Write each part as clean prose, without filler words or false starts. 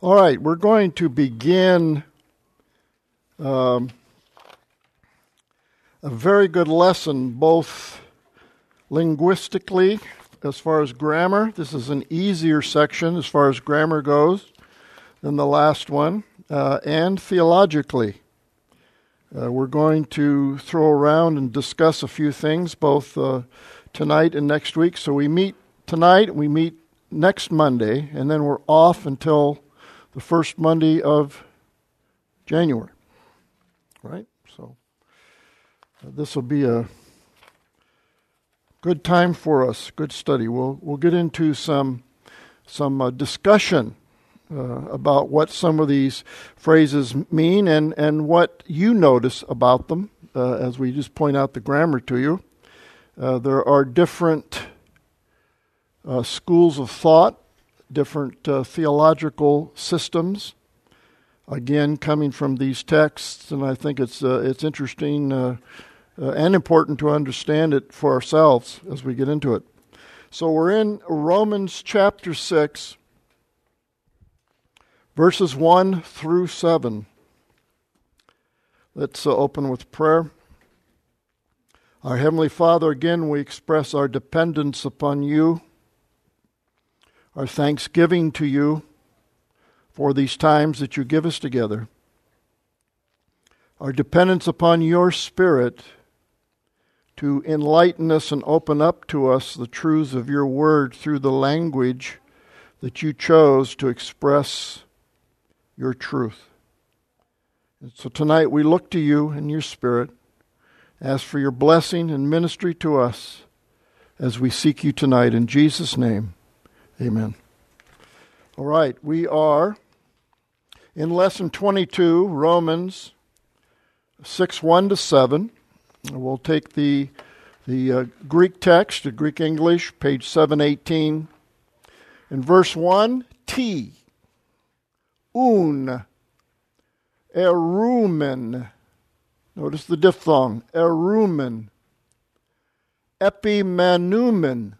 All right, we're going to begin a very good lesson, both linguistically, as far as grammar. This is an easier section as far as grammar goes than the last one, and theologically. We're going to throw around and discuss a few things, both tonight and next week. So we meet tonight, we meet next Monday, and then we're off until the first Monday of January, right? So this will be a good time for us, good study. We'll get into some discussion about what some of these phrases mean and what you notice about them as we just point out the grammar to you. There are different schools of thought, different theological systems, again, coming from these texts, and I think it's interesting and important to understand it for ourselves as we get into it. So we're in Romans chapter 6, verses 1 through 7. Let's open with prayer. Our Heavenly Father, again, we express our dependence upon you, our thanksgiving to you for these times that you give us together, our dependence upon your Spirit to enlighten us and open up to us the truths of your word through the language that you chose to express your truth. And so tonight we look to you and your Spirit, ask for your blessing and ministry to us as we seek you tonight. In Jesus' name, amen. All right, we are in lesson 22, Romans 6, 1 to 7. We'll take the Greek text, the Greek English, page 718. In verse 1, T, un, erumen. Notice the diphthong, erumen. Epimenumen.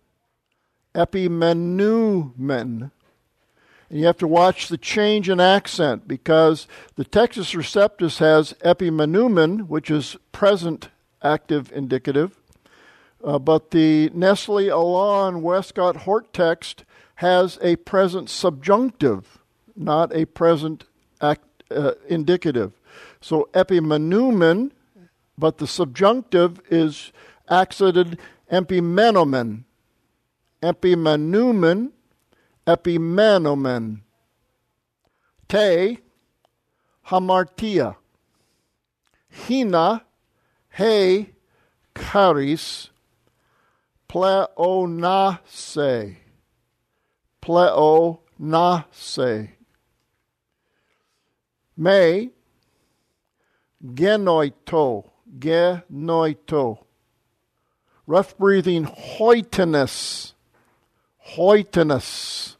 Epimenumen. And you have to watch the change in accent because the Textus Receptus has epimenumen, which is present active indicative, but the Nestle Aland Westcott Hort text has a present subjunctive, not a present indicative. So epimenumen, but the subjunctive is accented epimenomen. Epimenumen, epimenomen. Te, hamartia. Hina, he, charis, pleonase. Pleonase. Me, genoito. Genoito. Rough breathing, hoitenus. Hoitenus.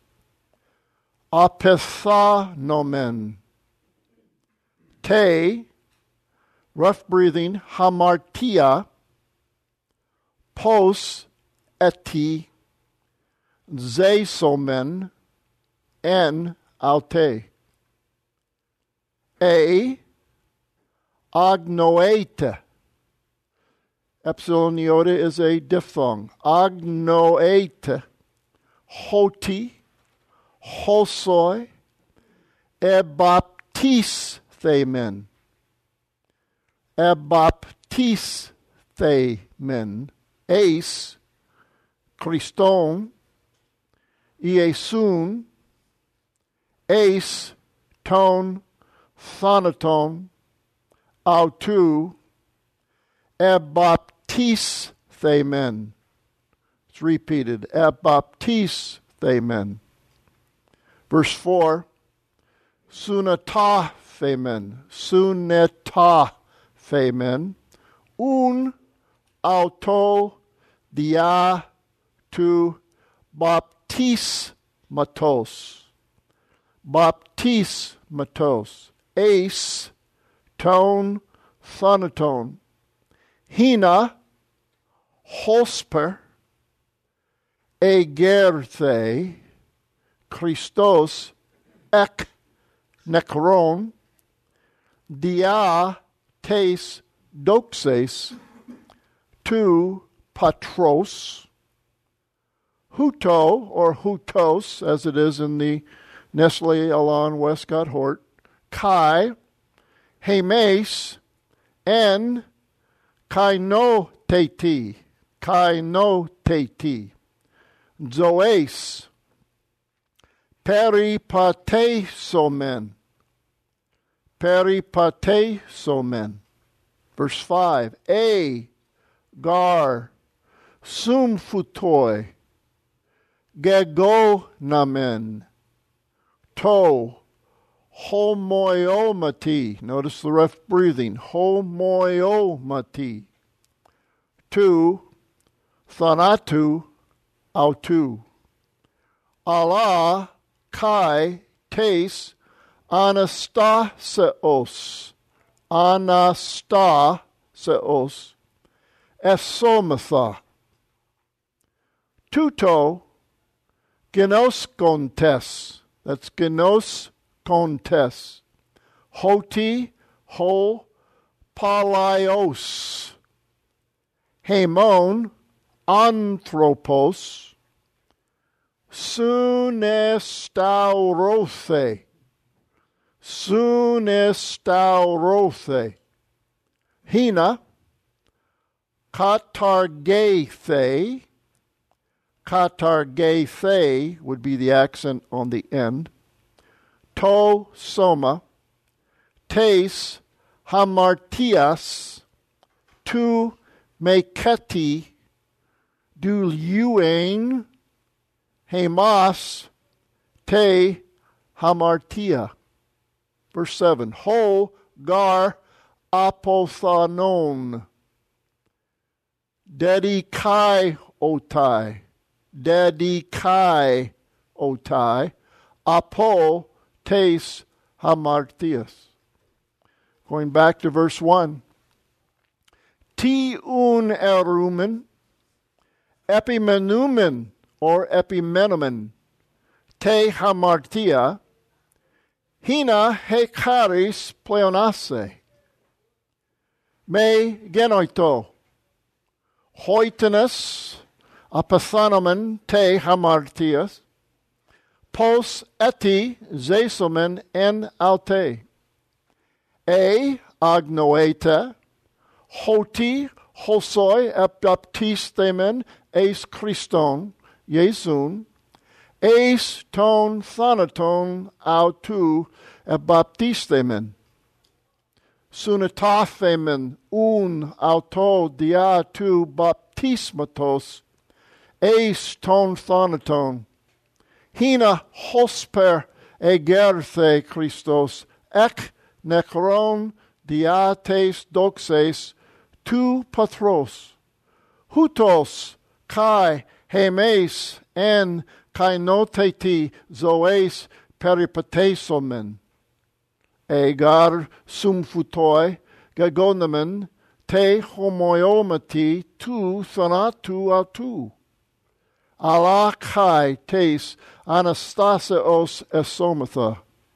Apethanomen. Te, rough breathing, hamartia. Pos eti. Zesomen. En aute. Agnoete. Epsilon iota is a diphthong. Agnoete. Hoti, hosoi, ebaptis themen. Ebaptis themen. Eis, Christon, Iesun, eis, ton, thanaton, autu, ebaptis themen. It's repeated, ebaptis themen. Verse 4, sunata themen, suneta themen, un auto dia tu baptismatos. Baptismatos. Eis, ton, thanaton. Hina, hosper, egerthe, Christos, ek nekron, dia tes doxes, tu patros, huto or hutos, as it is in the Nestle Aland Westcott Hort, kai, hemes, en kainoteti, zoes, peripatesomen. Verse 5, gar, sumphutoi, gegonamen, to, homoiomati. Notice the rough breathing. Homoiomati. Tu, thanatu, autu. Allah, kai, tes, anastaseos. Esomatha. Tuto, genoskontes. That's genoskontes. Hoti, ho, palaios. Hemon, anthropos. Sunestaurothe. Hina, katargethe. Katargethe would be the accent on the end. To soma. Tes hamartias. Tu meketi. Duluane. Hemas. Te hamartia. Verse 7. Ho gar apothanon. Dedikai otai. Dedikai otai. Apo tes hamartias. Going back to verse 1. Ti un erumen. Epimenumen or epimenomen. Te hamartia. Hina hekaris pleonase. Me genoito. Hoitenus apathanomen te hamartias. Pos eti zesomen en alte. Agnoeta. Hoti hosoi baptistemen eis Christon. Jesun. Eis ton thanaton autu baptistemen. Sunataphemen un auto dia tu baptismatos. Eis ton thanaton. Hina hosper egerthe Christos. Ek nekron diates doxes tu patros. Hutos kai hemes en kainoteti zoes peripatesomen. Egar sumphutoi gagonamen te homoiomati tu thanatu autu. Allah kai tes anastaseos esomatha.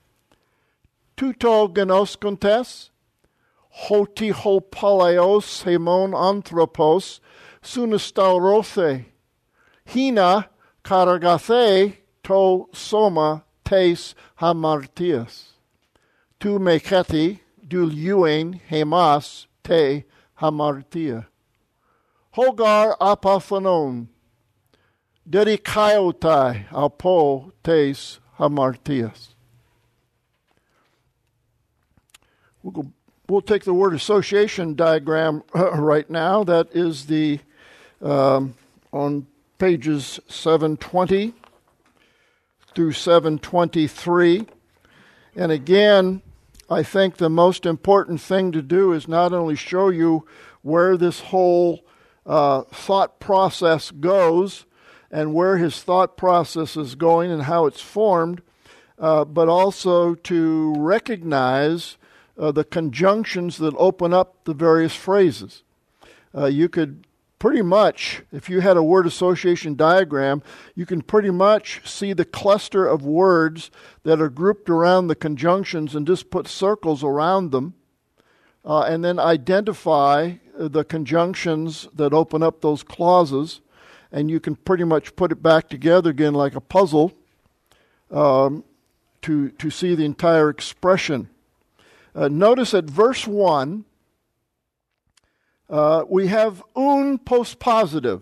Tuto genoskontes, hoti ho paleos hemon anthropos, sunestaurothe. Hina karagathe to soma tes hamartias. Tu meketi duluane hemas te hamartia. Hogar apathanon. Dedikaiotai apo tes hamartias. We'll take the word association diagram right now. That is the on pages 720 through 723. And again, I think the most important thing to do is not only show you where this whole thought process goes and where his thought process is going and how it's formed, but also to recognize the conjunctions that open up the various phrases. You could pretty much, if you had a word association diagram, you can pretty much see the cluster of words that are grouped around the conjunctions and just put circles around them, and then identify the conjunctions that open up those clauses, and you can pretty much put it back together again like a puzzle to see the entire expression. Notice at verse 1, we have un postpositive,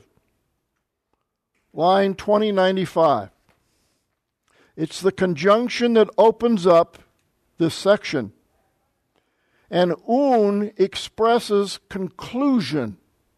line 2095. It's the conjunction that opens up this section. And un expresses conclusion.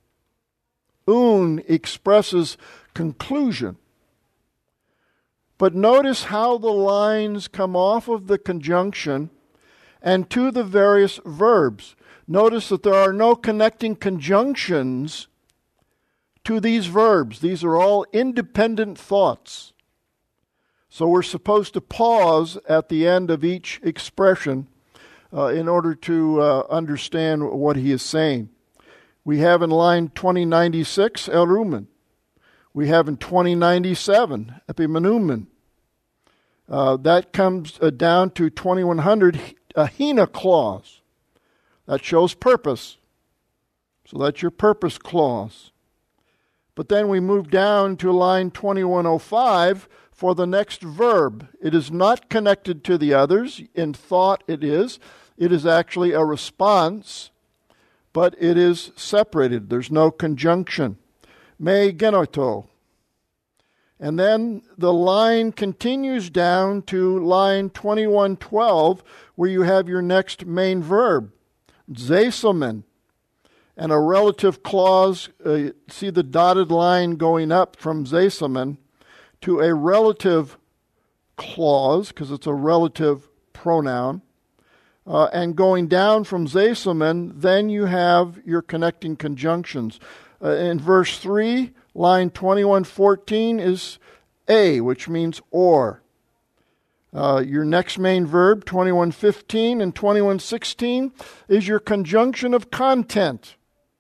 Un expresses conclusion. But notice how the lines come off of the conjunction and to the various verbs. Notice that there are no connecting conjunctions to these verbs. These are all independent thoughts. So we're supposed to pause at the end of each expression in order to understand what he is saying. We have in line 2096, erumen. We have in 2097, epimenumen. That comes down to 2100, a hina clause. That shows purpose. So that's your purpose clause. But then we move down to line 2105 for the next verb. It is not connected to the others. In thought it is. It is actually a response, but it is separated. There's no conjunction. Me genoito. And then the line continues down to line 2112, where you have your next main verb, zesomen, and a relative clause. See the dotted line going up from zesomen to a relative clause, because it's a relative pronoun. And going down from zesomen, then you have your connecting conjunctions. In verse 3, line 2114 is a, which means or. Your next main verb, 2115 and 2116, is your conjunction of content.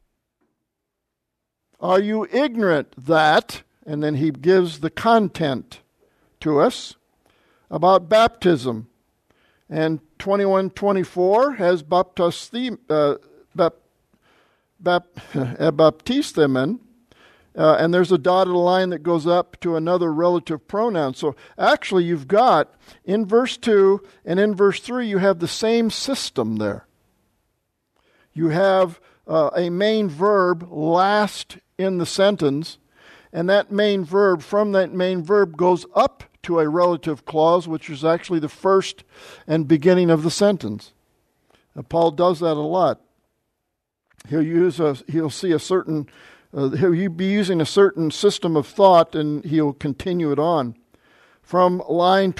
Are you ignorant that, and then he gives the content to us about baptism. And 2124 has baptistemen, and there's a dotted line that goes up to another relative pronoun. So actually you've got, in verse 2 and in verse 3, you have the same system there. You have a main verb last in the sentence, and that main verb, from that main verb, goes up to a relative clause, which is actually the first and beginning of the sentence. Paul does that a lot. He'll see a certain, he'll be using a certain system of thought, and he'll continue it on. From line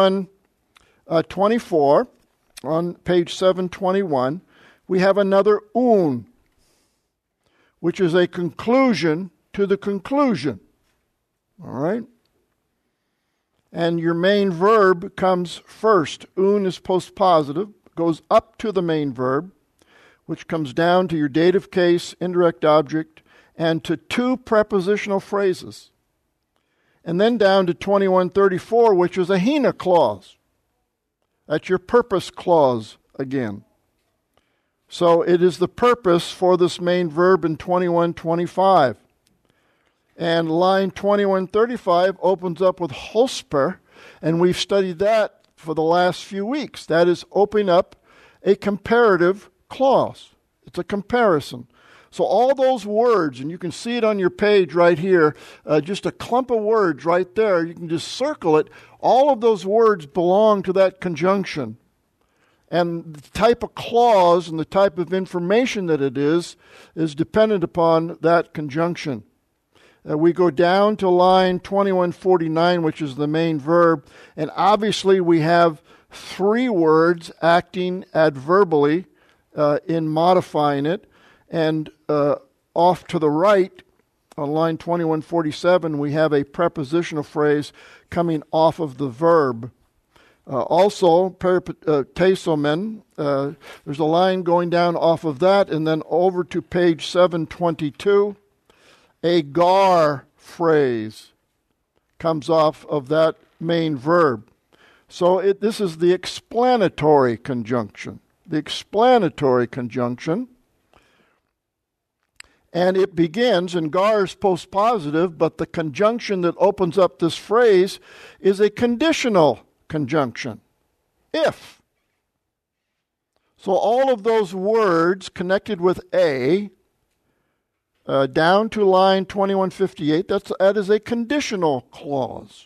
2124 on page 721, we have another un, which is a conclusion to the conclusion. All right? And your main verb comes first. Un is postpositive, goes up to the main verb, which comes down to your dative case, indirect object, and to two prepositional phrases. And then down to 2134, which is a hina clause. That's your purpose clause again. So it is the purpose for this main verb in 2125. And line 2135 opens up with hosper, and we've studied that for the last few weeks. That is opening up a comparative clause. It's a comparison. So all those words, and you can see it on your page right here, just a clump of words right there, you can just circle it. All of those words belong to that conjunction. And the type of clause and the type of information that it is dependent upon that conjunction. We go down to line 2149, which is the main verb, and obviously we have three words acting adverbally in modifying it. And off to the right, on line 2147, we have a prepositional phrase coming off of the verb. Also, tesomen, there's a line going down off of that, and then over to page 722. A gar phrase comes off of that main verb. So this is the explanatory conjunction. The explanatory conjunction. And it begins, and gar is postpositive, but the conjunction that opens up this phrase is a conditional conjunction. If. So all of those words connected with a, down to line 2158, that is a conditional clause.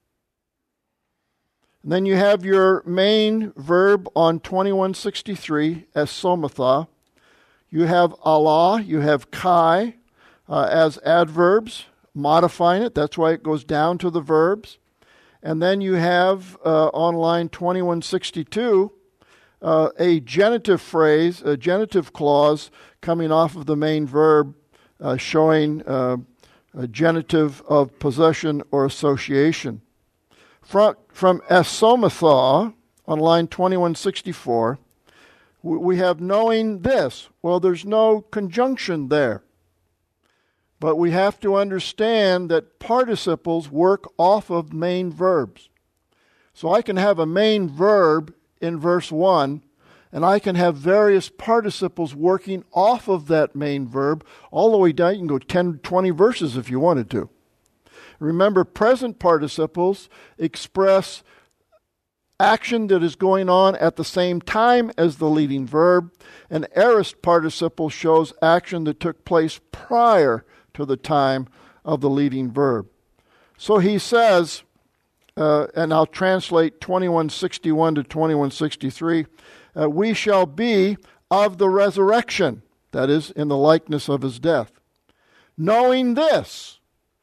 And then you have your main verb on 2163 as somatha. You have Allah, you have kai as adverbs, modifying it. That's why it goes down to the verbs. And then you have on line 2162 a genitive phrase, a genitive clause coming off of the main verb, showing a genitive of possession or association. From esomatha on line 2164, we have knowing this. Well, there's no conjunction there. But we have to understand that participles work off of main verbs. So I can have a main verb in verse 1, and I can have various participles working off of that main verb all the way down. You can go 10, 20 verses if you wanted to. Remember, present participles express action that is going on at the same time as the leading verb. An aorist participle shows action that took place prior to the time of the leading verb. So he says, and I'll translate 2161 to 2163, we shall be of the resurrection, that is, in the likeness of his death. Knowing this.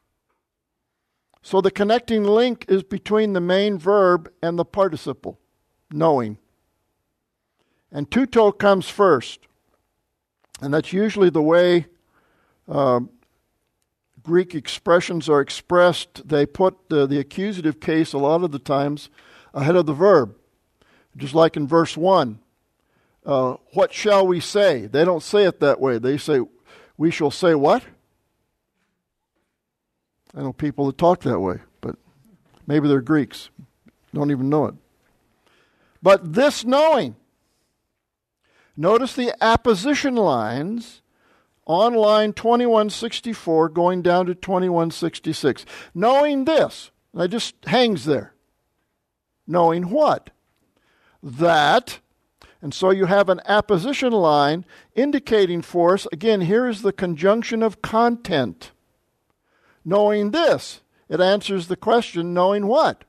So the connecting link is between the main verb and the participle, knowing. And tuto comes first. And that's usually the way Greek expressions are expressed. They put the accusative case a lot of the times ahead of the verb. Just like in verse 1. What shall we say? They don't say it that way. They say, we shall say what? I know people that talk that way, but maybe they're Greeks. Don't even know it. But this knowing. Notice the apposition lines on line 2164 going down to 2166. Knowing this. It just hangs there. Knowing what? That. And so you have an apposition line indicating for us, again, here is the conjunction of content. Knowing this, it answers the question, knowing what?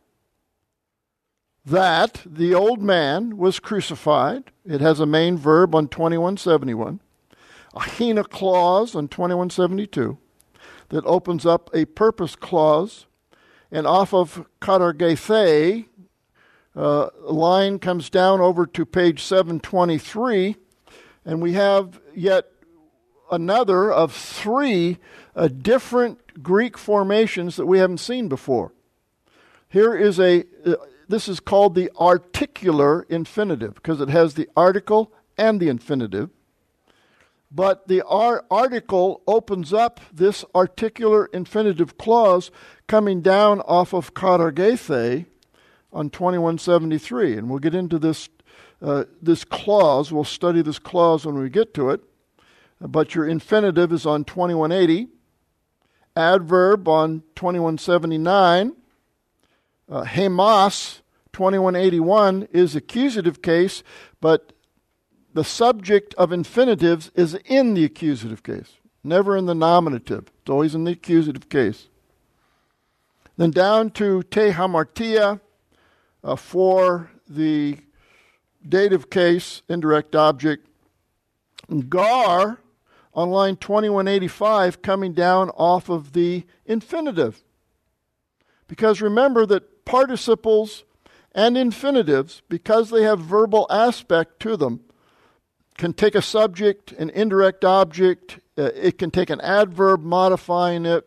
That the old man was crucified. It has a main verb on 2171. A hina clause on 2172 that opens up a purpose clause. And off of katargethe, line comes down over to page 723. And we have yet another of three different Greek formations that we haven't seen before. Here is this is called the articular infinitive because it has the article and the infinitive. But the article opens up this articular infinitive clause coming down off of katargethe on 2173. And we'll get into this clause. We'll study this clause when we get to it. But your infinitive is on 2180. Adverb on 2179. Hemas, 2181, is accusative case, but the subject of infinitives is in the accusative case, never in the nominative. It's always in the accusative case. Then down to te hamartia for the dative case, indirect object. Gar on line 2185 coming down off of the infinitive. Because remember that participles and infinitives, because they have verbal aspect to them, can take a subject, an indirect object, it can take an adverb modifying it,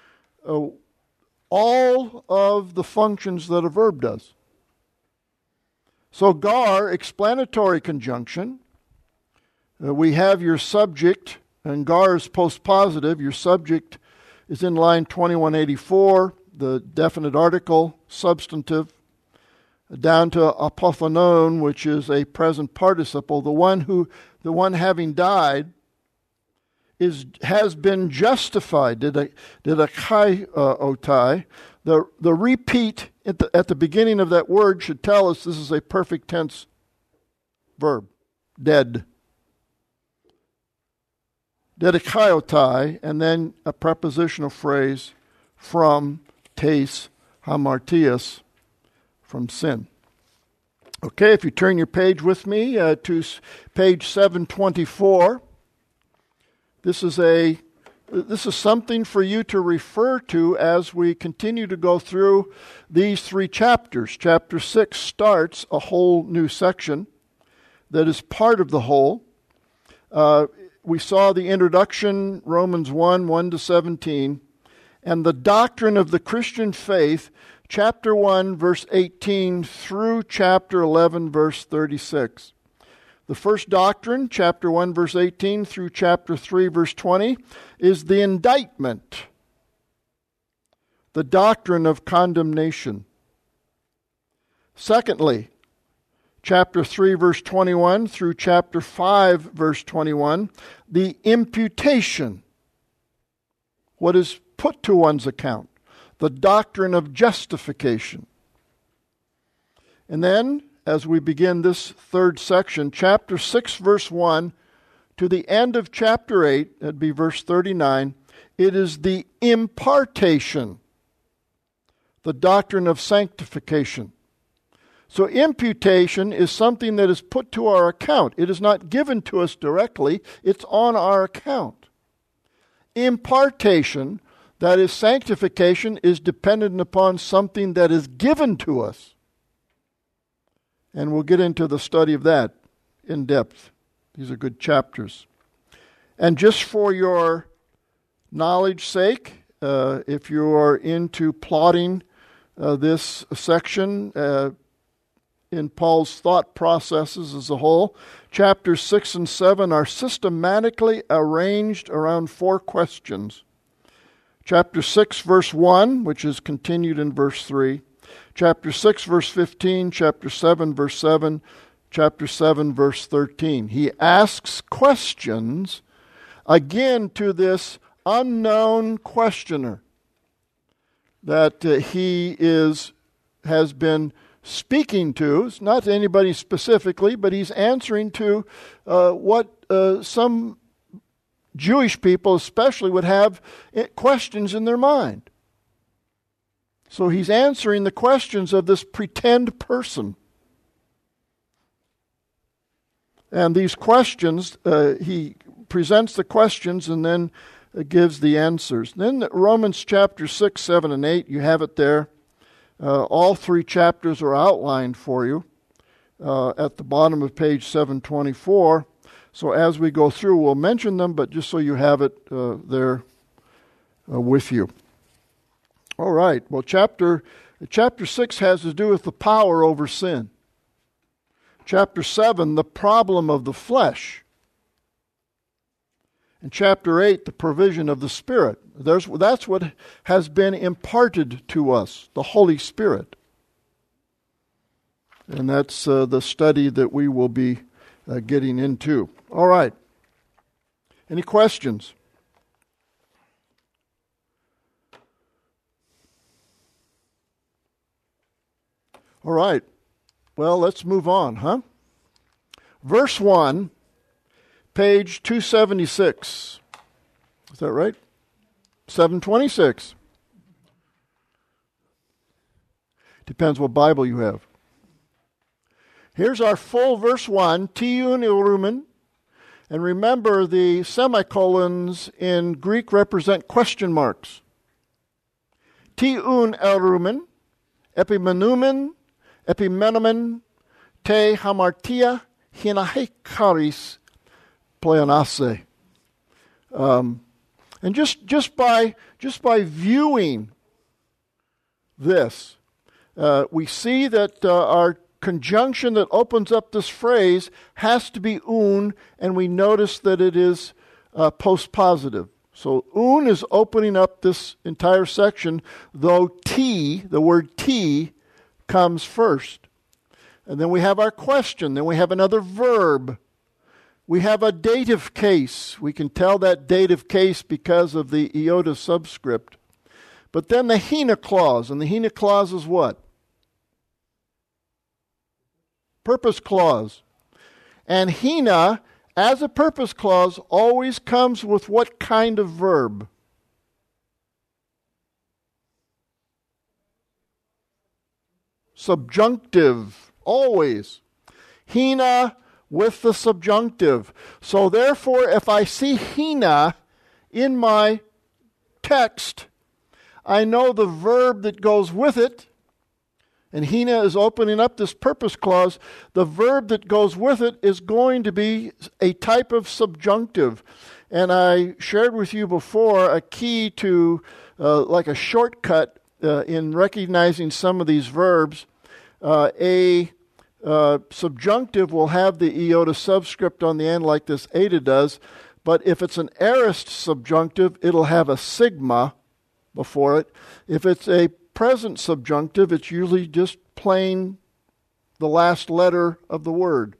all of the functions that a verb does. So gar, explanatory conjunction, we have your subject, and gar is postpositive. Your subject is in line 2184, the definite article, substantive, down to apothonon, which is a present participle. The one having died has been justified. Didakaitai. The repeat at the beginning of that word should tell us this is a perfect tense verb. Dead. Didakaiotai, and then a prepositional phrase from tes hamartias, from sin. Okay, if you turn your page with me to page 724, this is something for you to refer to as we continue to go through these three chapters. Chapter 6 starts a whole new section that is part of the whole. We saw the introduction, Romans 1 to 17, and the doctrine of the Christian faith, chapter 1, verse 18 through chapter 11, verse 36. The first doctrine, chapter 1, verse 18 through chapter 3, verse 20, is the indictment, the doctrine of condemnation. Secondly, chapter 3, verse 21 through chapter 5, verse 21, the imputation, what is put to one's account, the doctrine of justification. And then, as we begin this third section, chapter 6, verse 1 to the end of chapter 8, that'd be verse 39, it is the impartation, the doctrine of sanctification. So imputation is something that is put to our account. It is not given to us directly, it's on our account. Impartation, that is sanctification, is dependent upon something that is given to us. And we'll get into the study of that in depth. These are good chapters. And just for your knowledge sake, if you are into plotting this section in Paul's thought processes as a whole, chapters 6 and 7 are systematically arranged around 4 questions. Chapter 6, verse 1, which is continued in verse 3. Chapter 6, verse 15, chapter 7, verse 7, chapter 7, verse 13. He asks questions, again, to this unknown questioner that he has been speaking to. It's not to anybody specifically, but he's answering to what some Jewish people especially would have questions in their mind. So he's answering the questions of this pretend person. And these questions, he presents the questions and then gives the answers. Then Romans chapter 6, 7, and 8, you have it there. All 3 chapters are outlined for you at the bottom of page 724. So as we go through, we'll mention them, but just so you have it there with you. All right. Well, chapter 6 has to do with the power over sin. Chapter 7, the problem of the flesh. And chapter 8, the provision of the Spirit. That's what has been imparted to us, the Holy Spirit. And that's the study that we will be getting into. All right. Any questions? All right. Well, let's move on, huh? Verse 1, page 276. Is that right? 726. Depends what Bible you have. Here's our full verse 1, tiun ilrumen. And remember, the semicolons in Greek represent question marks. Tiun ilrumen, epimenumen, epimenomen, te hamartia, hinahekaris, pleonase. And just by viewing this, we see that our conjunction that opens up this phrase has to be un, and we notice that it is postpositive. So un is opening up this entire section, though t, the word t, comes first. And then we have our question. Then we have another verb. We have a dative case. We can tell that dative case because of the iota subscript. But then the hina clause. And the hina clause is what? Purpose clause. And hina, as a purpose clause, always comes with what kind of verb? Subjunctive. Always. Hina with the subjunctive. So therefore, if I see hina in my text, I know the verb that goes with it. And hina is opening up this purpose clause. The verb that goes with it is going to be a type of subjunctive. And I shared with you before a key to, like a shortcut in recognizing some of these verbs. A subjunctive will have the iota subscript on the end like this eta does. But if it's an aorist subjunctive, it'll have a sigma before it. If it's a present subjunctive, it's usually just plain the last letter of the word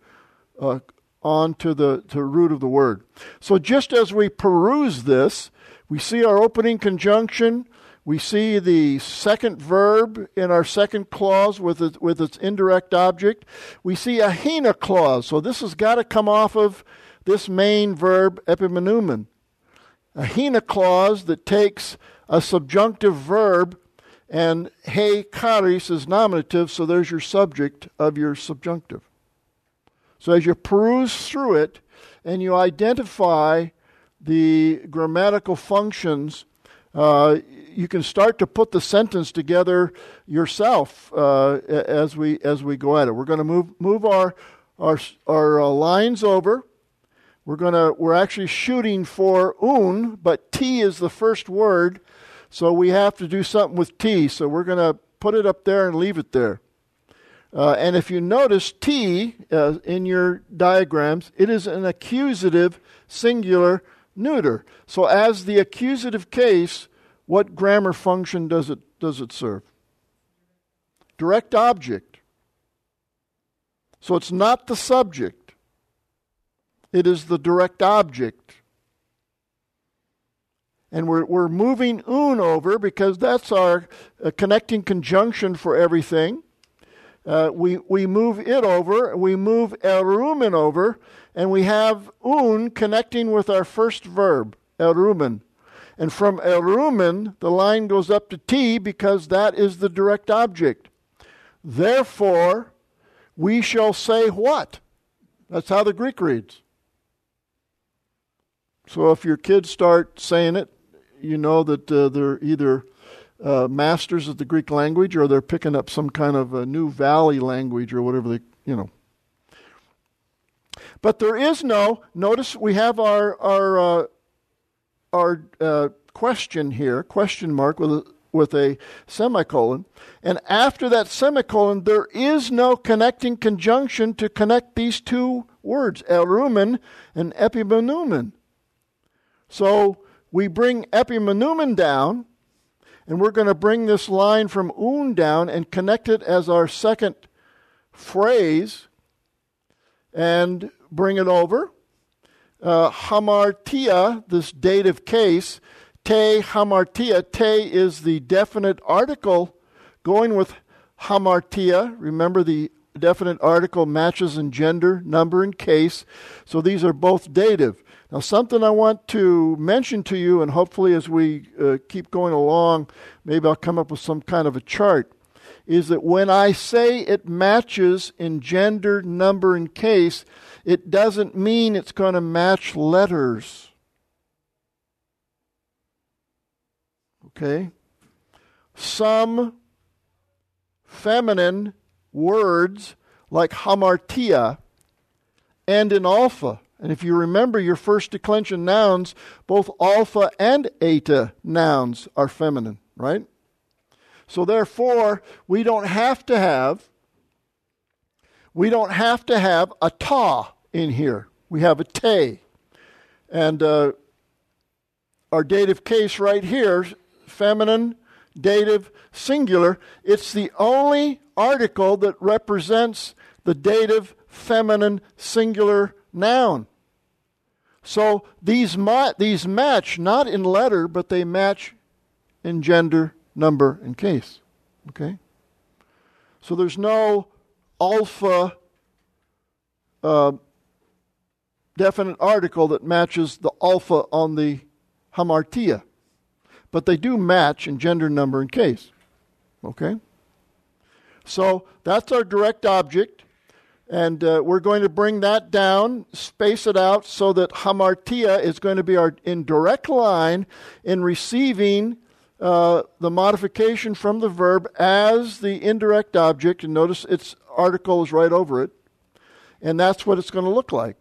on to the root of the word. So just as we peruse this, we see our opening conjunction, we see the second verb in our second clause with its indirect object. We see a hina clause, so this has got to come off of this main verb epimenumen. A hina clause that takes a subjunctive verb and he charis is nominative, so there's your subject of your subjunctive. So as you peruse through it and you identify the grammatical functions, you can start to put the sentence together yourself as we go at it. We're going to move our lines over. We're actually shooting for un, but t is the first word. So we have to do something with t. So we're going to put it up there and leave it there. And if you notice t in your diagrams, it is an accusative singular neuter. So as the accusative case, what grammar function does it serve? Direct object. So it's not the subject. It is the direct object. And we're moving un over because that's our connecting conjunction for everything. We move it over, we move erumen over, and we have un connecting with our first verb, erumen. And from erumen, the line goes up to t because that is the direct object. Therefore, we shall say what? That's how the Greek reads. So if your kids start saying it, you know that they're either masters of the Greek language or they're picking up some kind of a new valley language or whatever But there is no, notice we have our question here, question mark with a semicolon. And after that semicolon, there is no connecting conjunction to connect these two words, erumen and epimenumen. So we bring epimenumen down, and we're going to bring this line from un down and connect it as our second phrase and bring it over. Hamartia, this dative case, te hamartia. Te is the definite article going with hamartia. Remember, the definite article matches in gender, number, and case. So these are both dative. Now, something I want to mention to you, and hopefully as we keep going along, maybe I'll come up with some kind of a chart, is that when I say it matches in gender, number, and case, it doesn't mean it's going to match letters. Okay? Some feminine words, like hamartia, end in alpha. And if you remember your first declension nouns, both alpha and eta nouns are feminine, right? So therefore, we don't have to have a ta in here. We have a te. And our our dative case right here, feminine, dative, singular. It's the only article that represents the dative, feminine, singular noun. So these match not in letter, but they match in gender, number, and case. Okay? So there's no alpha definite article that matches the alpha on the hamartia. But they do match in gender, number, and case. Okay? So that's our direct object. And we're going to bring that down, space it out, so that hamartia is going to be our in direct line in receiving the modification from the verb as the indirect object. And notice its article is right over it. And that's what it's going to look like.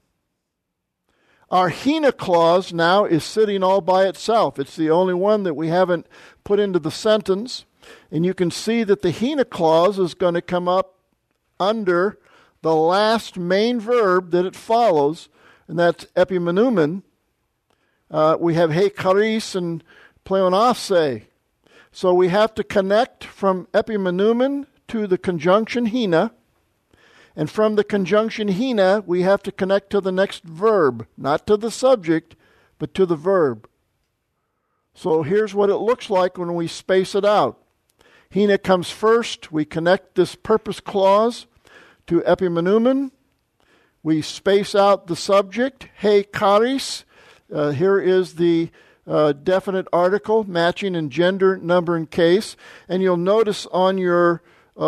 Our hina clause now is sitting all by itself. It's the only one that we haven't put into the sentence. And you can see that the hina clause is going to come up under the last main verb that it follows, and that's epimenumen. We have he charis and pleonase. So we have to connect from epimenumen to the conjunction hina, and from the conjunction hina, we have to connect to the next verb, not to the subject, but to the verb. So here's what it looks like when we space it out. Hina comes first. We connect this purpose clause to epimenumen. We space out the subject, he charis. Here is the definite article matching in gender, number, and case. And you'll notice on your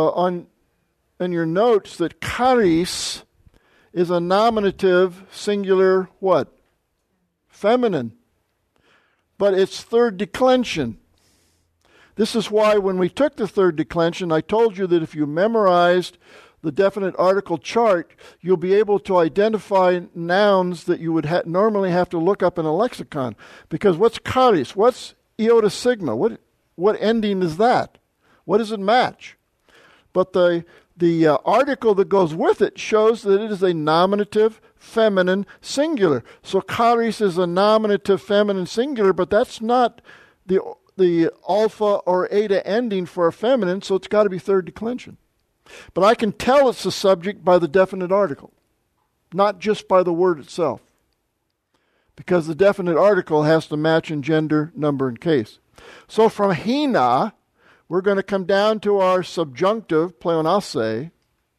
notes that charis is a nominative singular what? Feminine. But it's third declension. This is why when we took the third declension, I told you that if you memorized the definite article chart, you'll be able to identify nouns that you would normally have to look up in a lexicon. Because what's charis? What's iota sigma? What ending is that? What does it match? But the article that goes with it shows that it is a nominative feminine singular. So charis is a nominative feminine singular, but that's not the alpha or eta ending for a feminine, so it's got to be third declension. But I can tell it's the subject by the definite article, not just by the word itself. Because the definite article has to match in gender, number, and case. So from hina, we're going to come down to our subjunctive, pleonase,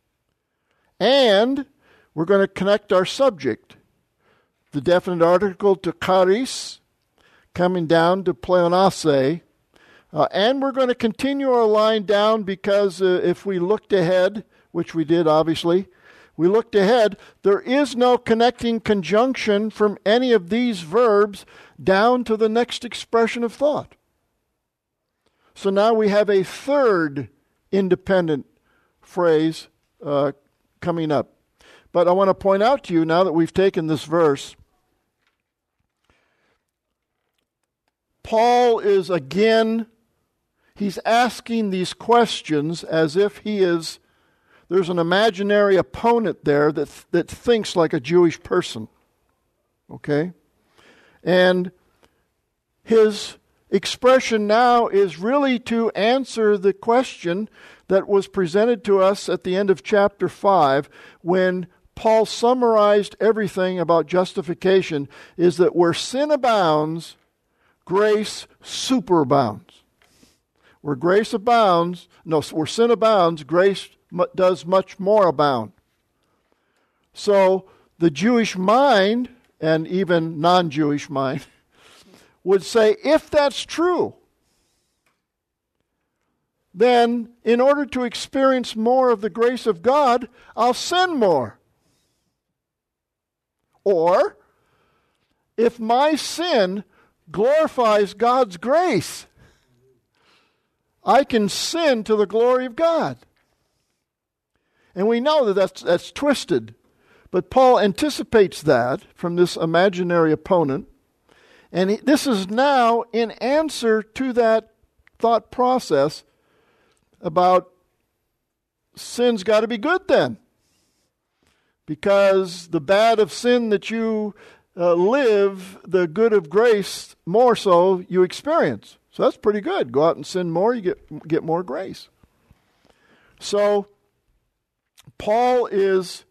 and we're going to connect our subject, the definite article, to charis, coming down to pleonase. And we're going to continue our line down because if we looked ahead, which we did obviously, we looked ahead, there is no connecting conjunction from any of these verbs down to the next expression of thought. So now we have a third independent phrase coming up. But I want to point out to you, now that we've taken this verse, Paul is again, he's asking these questions as if there's an imaginary opponent there that thinks like a Jewish person. Okay? And his expression now is really to answer the question that was presented to us at the end of chapter 5 when Paul summarized everything about justification, is that where sin abounds, grace superabounds. Where sin abounds, grace does much more abound. So the Jewish mind, and even non-Jewish mind, would say, if that's true, then in order to experience more of the grace of God, I'll sin more. Or, if my sin glorifies God's grace, I can sin to the glory of God. And we know that that's twisted. But Paul anticipates that from this imaginary opponent. And this is now in answer to that thought process about sin's got to be good then. Because the bad of sin that you live the good of grace more so you experience. So that's pretty good. Go out and sin more, you get more grace. So Paul is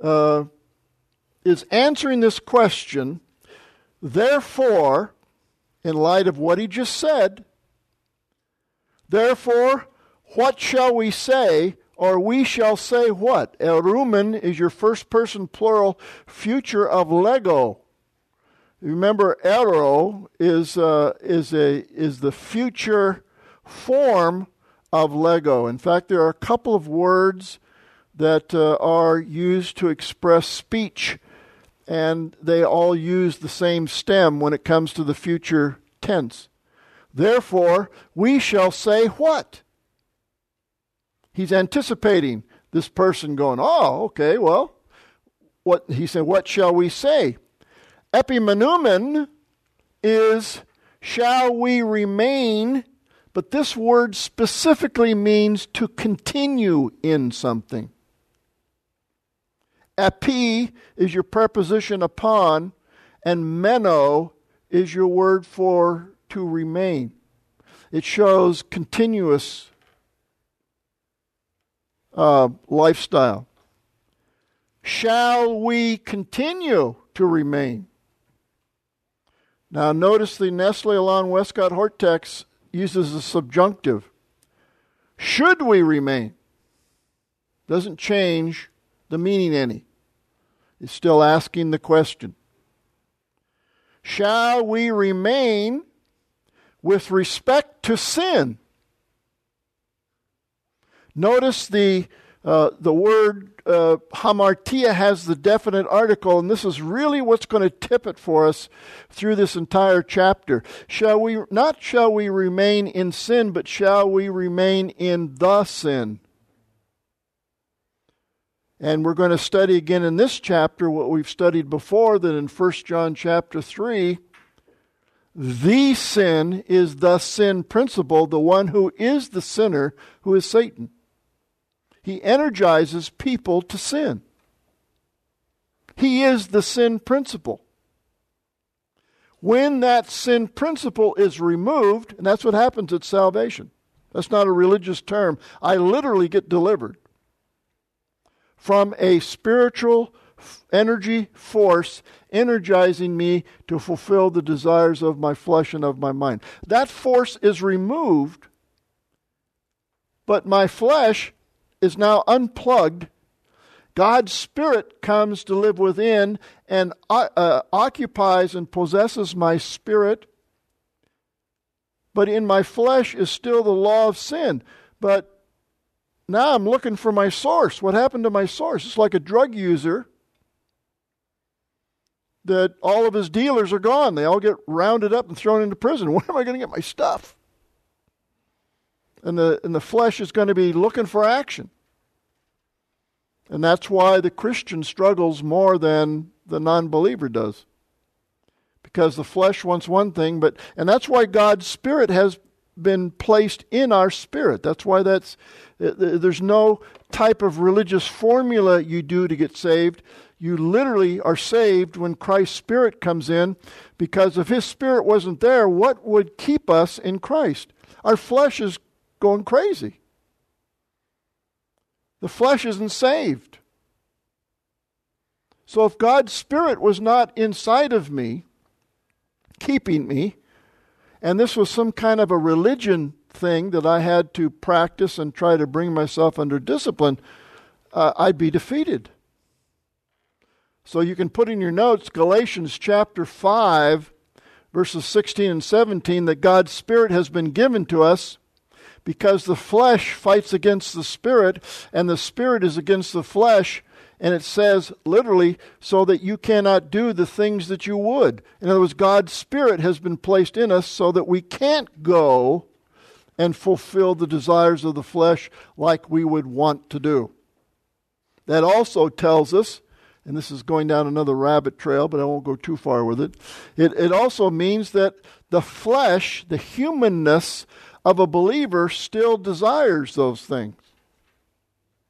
answering this question. Therefore, in light of what he just said, therefore, what shall we say? Or we shall say what? Erumen is your first person plural future of lego. Remember, ero is the future form of lego. In fact, there are a couple of words that are used to express speech, and they all use the same stem when it comes to the future tense. Therefore, we shall say what? He's anticipating this person going, oh, okay, well, what he said, what shall we say? Epimenumen is shall we remain, but this word specifically means to continue in something. Epi is your preposition upon, and meno is your word for to remain. It shows continuous lifestyle. Shall we continue to remain? Now notice the Nestle Aland Westcott Hort text uses a subjunctive. Should we remain? Doesn't change the meaning any. It's still asking the question. Shall we remain with respect to sin? Notice the word hamartia has the definite article, and this is really what's going to tip it for us through this entire chapter. Shall we remain in sin, but shall we remain in the sin? And we're going to study again in this chapter what we've studied before, that in 1 John chapter 3, the sin is the sin principle, the one who is the sinner, who is Satan. He energizes people to sin. He is the sin principle. When that sin principle is removed, and that's what happens at salvation. That's not a religious term. I literally get delivered from a spiritual energy force energizing me to fulfill the desires of my flesh and of my mind. That force is removed, but my flesh is now unplugged. God's Spirit comes to live within and occupies and possesses my spirit. But in my flesh is still the law of sin. But now I'm looking for my source. What happened to my source? It's like a drug user that all of his dealers are gone. They all get rounded up and thrown into prison. Where am I going to get my stuff? And the flesh is going to be looking for action. And that's why the Christian struggles more than the non-believer does. Because the flesh wants one thing, and that's why God's Spirit has been placed in our spirit. That's why there's no type of religious formula you do to get saved. You literally are saved when Christ's Spirit comes in, because if His Spirit wasn't there, what would keep us in Christ? Our flesh is going crazy. The flesh isn't saved. So if God's Spirit was not inside of me, keeping me, and this was some kind of a religion thing that I had to practice and try to bring myself under discipline, I'd be defeated. So you can put in your notes Galatians chapter 5, verses 16 and 17, that God's Spirit has been given to us because the flesh fights against the Spirit, and the Spirit is against the flesh. And it says, literally, so that you cannot do the things that you would. In other words, God's Spirit has been placed in us so that we can't go and fulfill the desires of the flesh like we would want to do. That also tells us, and this is going down another rabbit trail, but I won't go too far with it. It also means that the flesh, the humanness of a believer, still desires those things.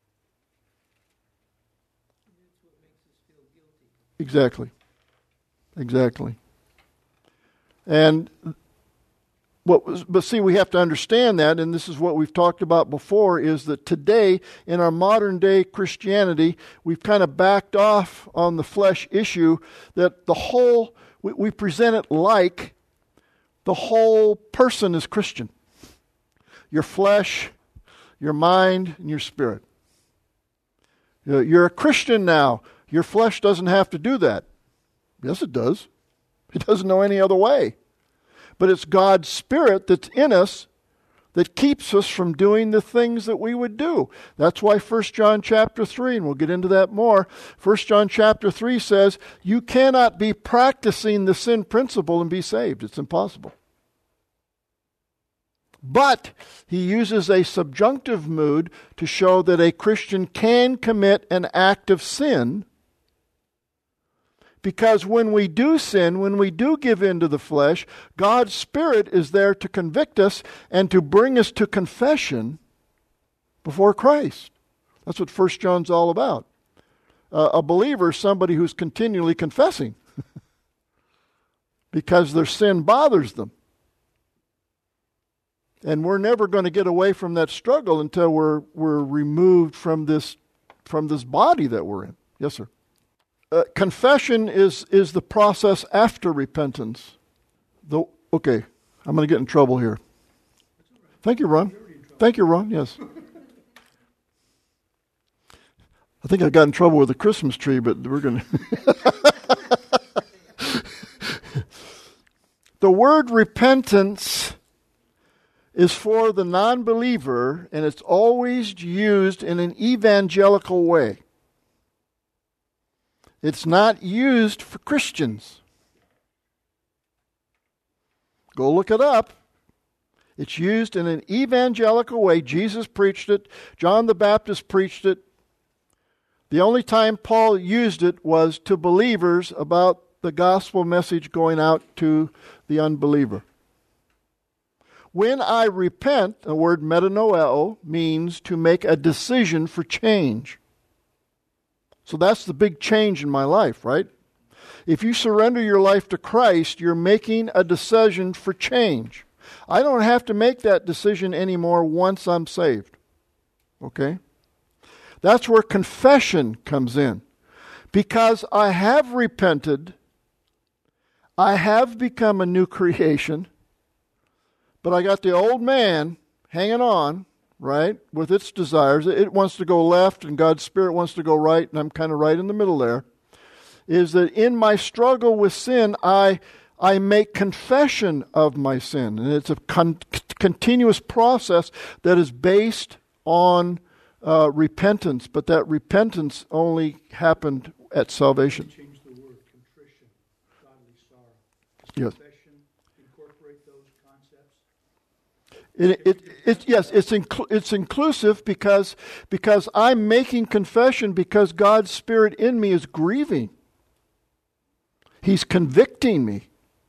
Exactly. Exactly. And but see, we have to understand that, and this is what we've talked about before, is that today, in our modern day Christianity, we've kind of backed off on the flesh issue, that we present it like the whole person is Christian. Your flesh, your mind, and your spirit. You're a Christian now. Your flesh doesn't have to do that. Yes, it does. It doesn't know any other way. But it's God's Spirit that's in us that keeps us from doing the things that we would do. That's why 1 John chapter 3, and we'll get into that more, 1 John chapter 3 says, you cannot be practicing the sin principle and be saved. It's impossible. But he uses a subjunctive mood to show that a Christian can commit an act of sin, because when we do sin, when we do give in to the flesh, God's Spirit is there to convict us and to bring us to confession before Christ. That's what 1 John's all about. A believer is somebody who's continually confessing because their sin bothers them. And we're never going to get away from that struggle until we're removed from this body that we're in. Yes, sir. Confession is the process after repentance. Okay, I'm going to get in trouble here. Thank you, Ron. Thank you, Ron. Yes. I think I got in trouble with the Christmas tree, but we're going to... The word repentance is for the non-believer, and it's always used in an evangelical way. It's not used for Christians. Go look it up. It's used in an evangelical way. Jesus preached it. John the Baptist preached it. The only time Paul used it was to believers about the gospel message going out to the unbeliever. When I repent, the word metanoeo means to make a decision for change. So that's the big change in my life, right? If you surrender your life to Christ, you're making a decision for change. I don't have to make that decision anymore once I'm saved. Okay? That's where confession comes in. Because I have repented, I have become a new creation, but I got the old man hanging on, right, with its desires. It wants to go left and God's Spirit wants to go right, and I'm kind of right in the middle there. Is that in my struggle with sin, I make confession of my sin. And it's a continuous process that is based on repentance, but that repentance only happened at salvation. Change the word, contrition, godly sorrow. Yes. Confession, incorporate those concepts. It's inclusive because I'm making confession because God's Spirit in me is grieving. He's convicting me.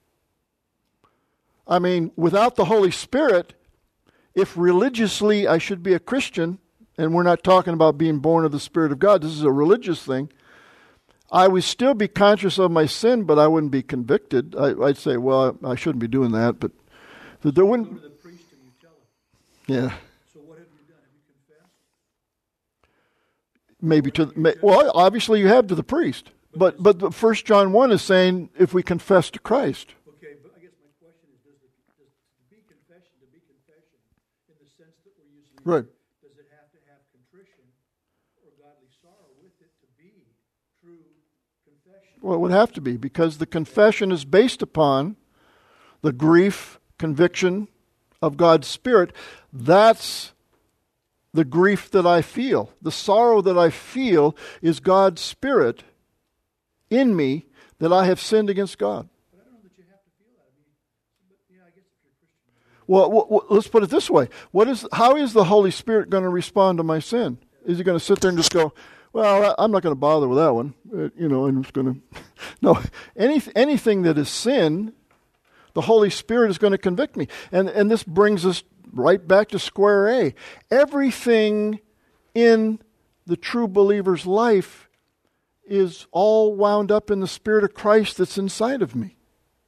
I mean, without the Holy Spirit, if religiously I should be a Christian, and we're not talking about being born of the Spirit of God, this is a religious thing, I would still be conscious of my sin, but I wouldn't be convicted. I'd say, well, I shouldn't be doing that, but there wouldn't... Go to the priest and you tell him. Yeah. So what have you done? Have you confessed? Maybe well, obviously you have to the priest. But 1 John 1 is saying if we confess to Christ. Okay, but I guess my question is, does to be confession in the sense that we're using it, Right. does it have to have contrition or godly sorrow with it to be true confession? Well, it would have to be, because the confession is based upon the grief, conviction of God's Spirit. That's the grief that I feel. The sorrow that I feel is God's Spirit in me that I have sinned against God. But I don't know that you have to feel that. I guess if you're a Christian. Well, let's put it this way. How is the Holy Spirit going to respond to my sin? Is he going to sit there and just go, well, I'm not going to bother with that one. I'm just going to... No, anything that is sin, the Holy Spirit is going to convict me. And this brings us right back to square A. Everything in the true believer's life is all wound up in the Spirit of Christ that's inside of me.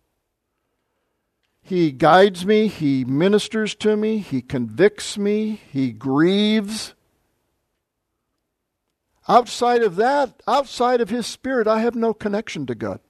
He guides me, He ministers to me, He convicts me, He grieves. Outside of that, outside of His Spirit, I have no connection to God.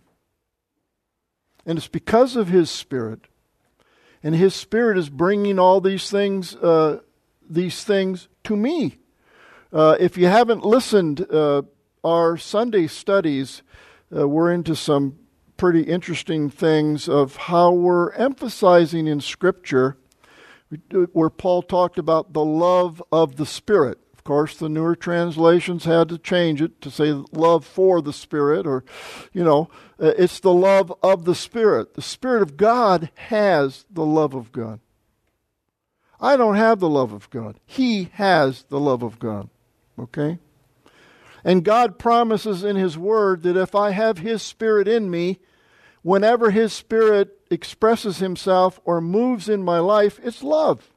And it's because of His Spirit. And His Spirit is bringing all these things to me. If you haven't listened, our Sunday studies, we're into some pretty interesting things of how we're emphasizing in Scripture, where Paul talked about the love of the Spirit. Of course, the newer translations had to change it to say love for the Spirit, or, it's the love of the Spirit. The Spirit of God has the love of God. I don't have the love of God. He has the love of God. Okay? And God promises in His Word that if I have His Spirit in me, whenever His Spirit expresses Himself or moves in my life, it's love.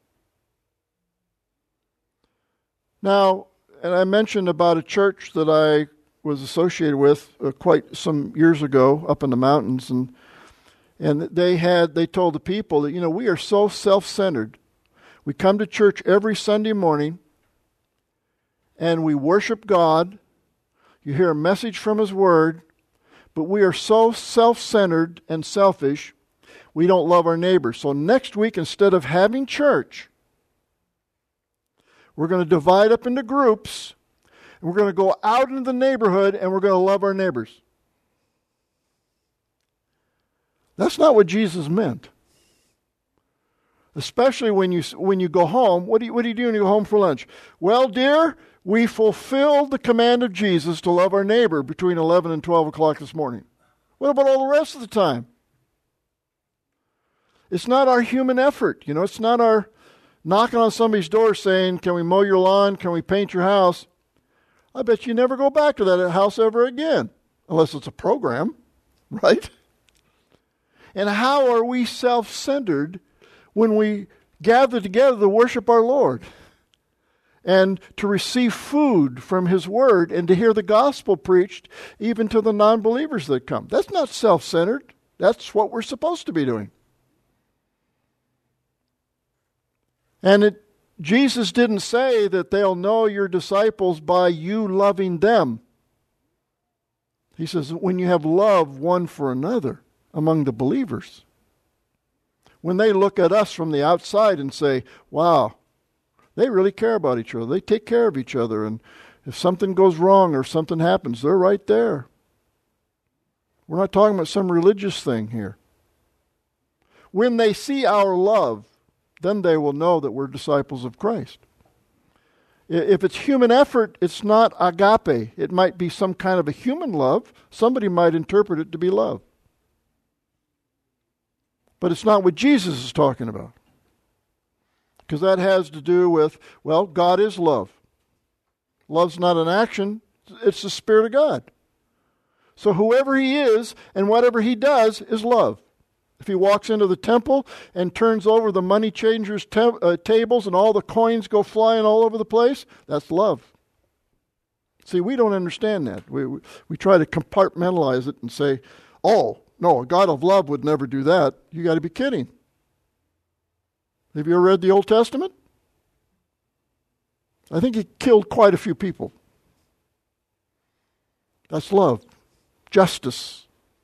Now, and I mentioned about a church that I was associated with quite some years ago up in the mountains, and they told the people that, we are so self-centered. We come to church every Sunday morning, and we worship God. You hear a message from His Word, but we are so self-centered and selfish, we don't love our neighbors. So next week, instead of having church, we're going to divide up into groups, and we're going to go out into the neighborhood, and we're going to love our neighbors. That's not what Jesus meant. Especially when you go home. What do you do when you go home for lunch? Well, dear, we fulfilled the command of Jesus to love our neighbor between 11 and 12 o'clock this morning. What about all the rest of the time? It's not our human effort. It's not our knocking on somebody's door saying, can we mow your lawn? Can we paint your house? I bet you never go back to that house ever again, unless it's a program, right? And how are we self-centered when we gather together to worship our Lord and to receive food from His Word and to hear the gospel preached even to the non-believers that come? That's not self-centered. That's what we're supposed to be doing. And Jesus didn't say that they'll know your disciples by you loving them. He says when you have love one for another among the believers. When they look at us from the outside and say, wow, they really care about each other. They take care of each other. And if something goes wrong or something happens, they're right there. We're not talking about some religious thing here. When they see our love, then they will know that we're disciples of Christ. If it's human effort, it's not agape. It might be some kind of a human love. Somebody might interpret it to be love. But it's not what Jesus is talking about. Because that has to do with, well, God is love. Love's not an action. It's the Spirit of God. So whoever He is and whatever He does is love. If He walks into the temple and turns over the money changers' tables and all the coins go flying all over the place, that's love. See, we don't understand that. We try to compartmentalize it and say, oh, no, a God of love would never do that. You got to be kidding. Have you ever read the Old Testament? I think He killed quite a few people. That's love. Justice.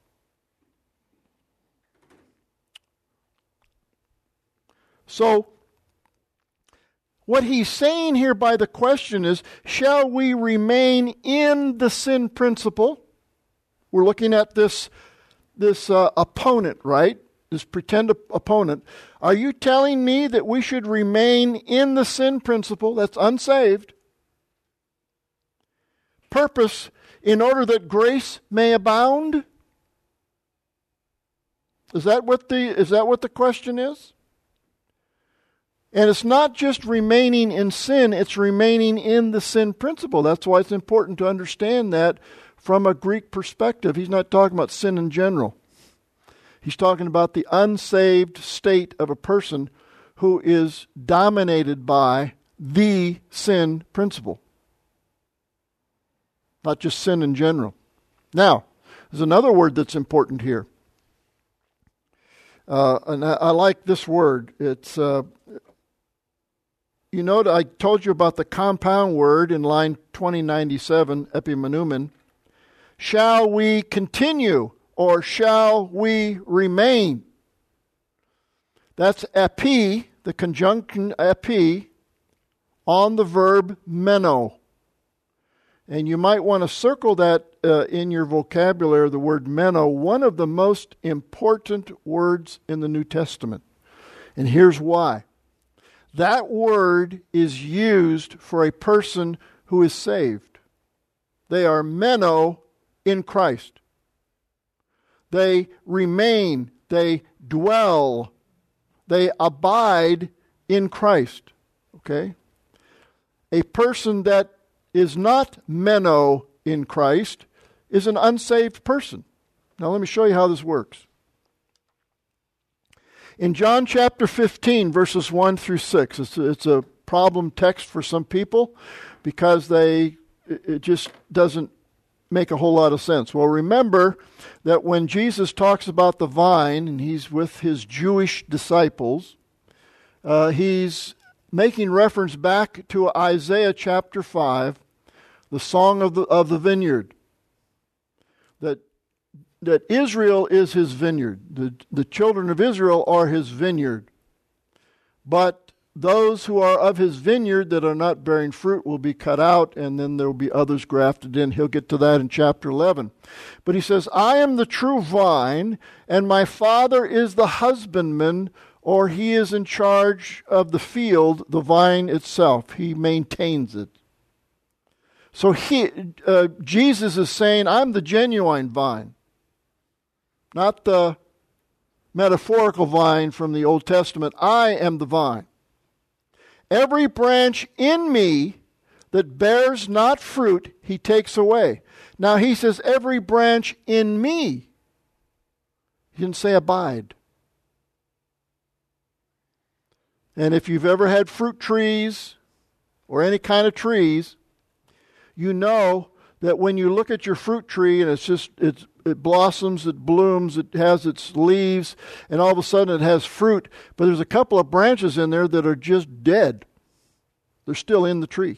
So, what he's saying here by the question is, shall we remain in the sin principle? We're looking at this opponent, right? This pretend opponent. Are you telling me that we should remain in the sin principle that's unsaved? Purpose in order that grace may abound? Is that what the question is? And it's not just remaining in sin, it's remaining in the sin principle. That's why it's important to understand that from a Greek perspective. He's not talking about sin in general. He's talking about the unsaved state of a person who is dominated by the sin principle. not just sin in general. Now, there's another word that's important here. And I like this word. It's, I told you about the compound word in line 2097, epimenumen. Shall we continue or shall we remain? That's epi, the conjunction epi, on the verb meno. And you might want to circle that in your vocabulary, the word meno, one of the most important words in the New Testament. And here's why. That word is used for a person who is saved. They are meno in Christ. They remain, they dwell, they abide in Christ. Okay? A person that is not meno in Christ is an unsaved person. Now let me show you how this works. In John chapter 15, verses 1 through 6, it's a problem text for some people because it just doesn't make a whole lot of sense. Well, remember that when Jesus talks about the vine and he's with his Jewish disciples, he's making reference back to Isaiah chapter 5, the song of the vineyard, that Israel is his vineyard. The children of Israel are his vineyard. But those who are of his vineyard that are not bearing fruit will be cut out, and then there will be others grafted in. He'll get to that in chapter 11. But he says, I am the true vine, and my Father is the husbandman, or he is in charge of the field, the vine itself. He maintains it. So Jesus is saying, I'm the genuine vine, not the metaphorical vine from the Old Testament. I am the vine. Every branch in me that bears not fruit, he takes away. Now he says, every branch in me. He didn't say abide. And if you've ever had fruit trees or any kind of trees, you know that when you look at your fruit tree and it blossoms, it blooms, it has its leaves, and all of a sudden it has fruit, but there's a couple of branches in there that are just dead. They're still in the tree.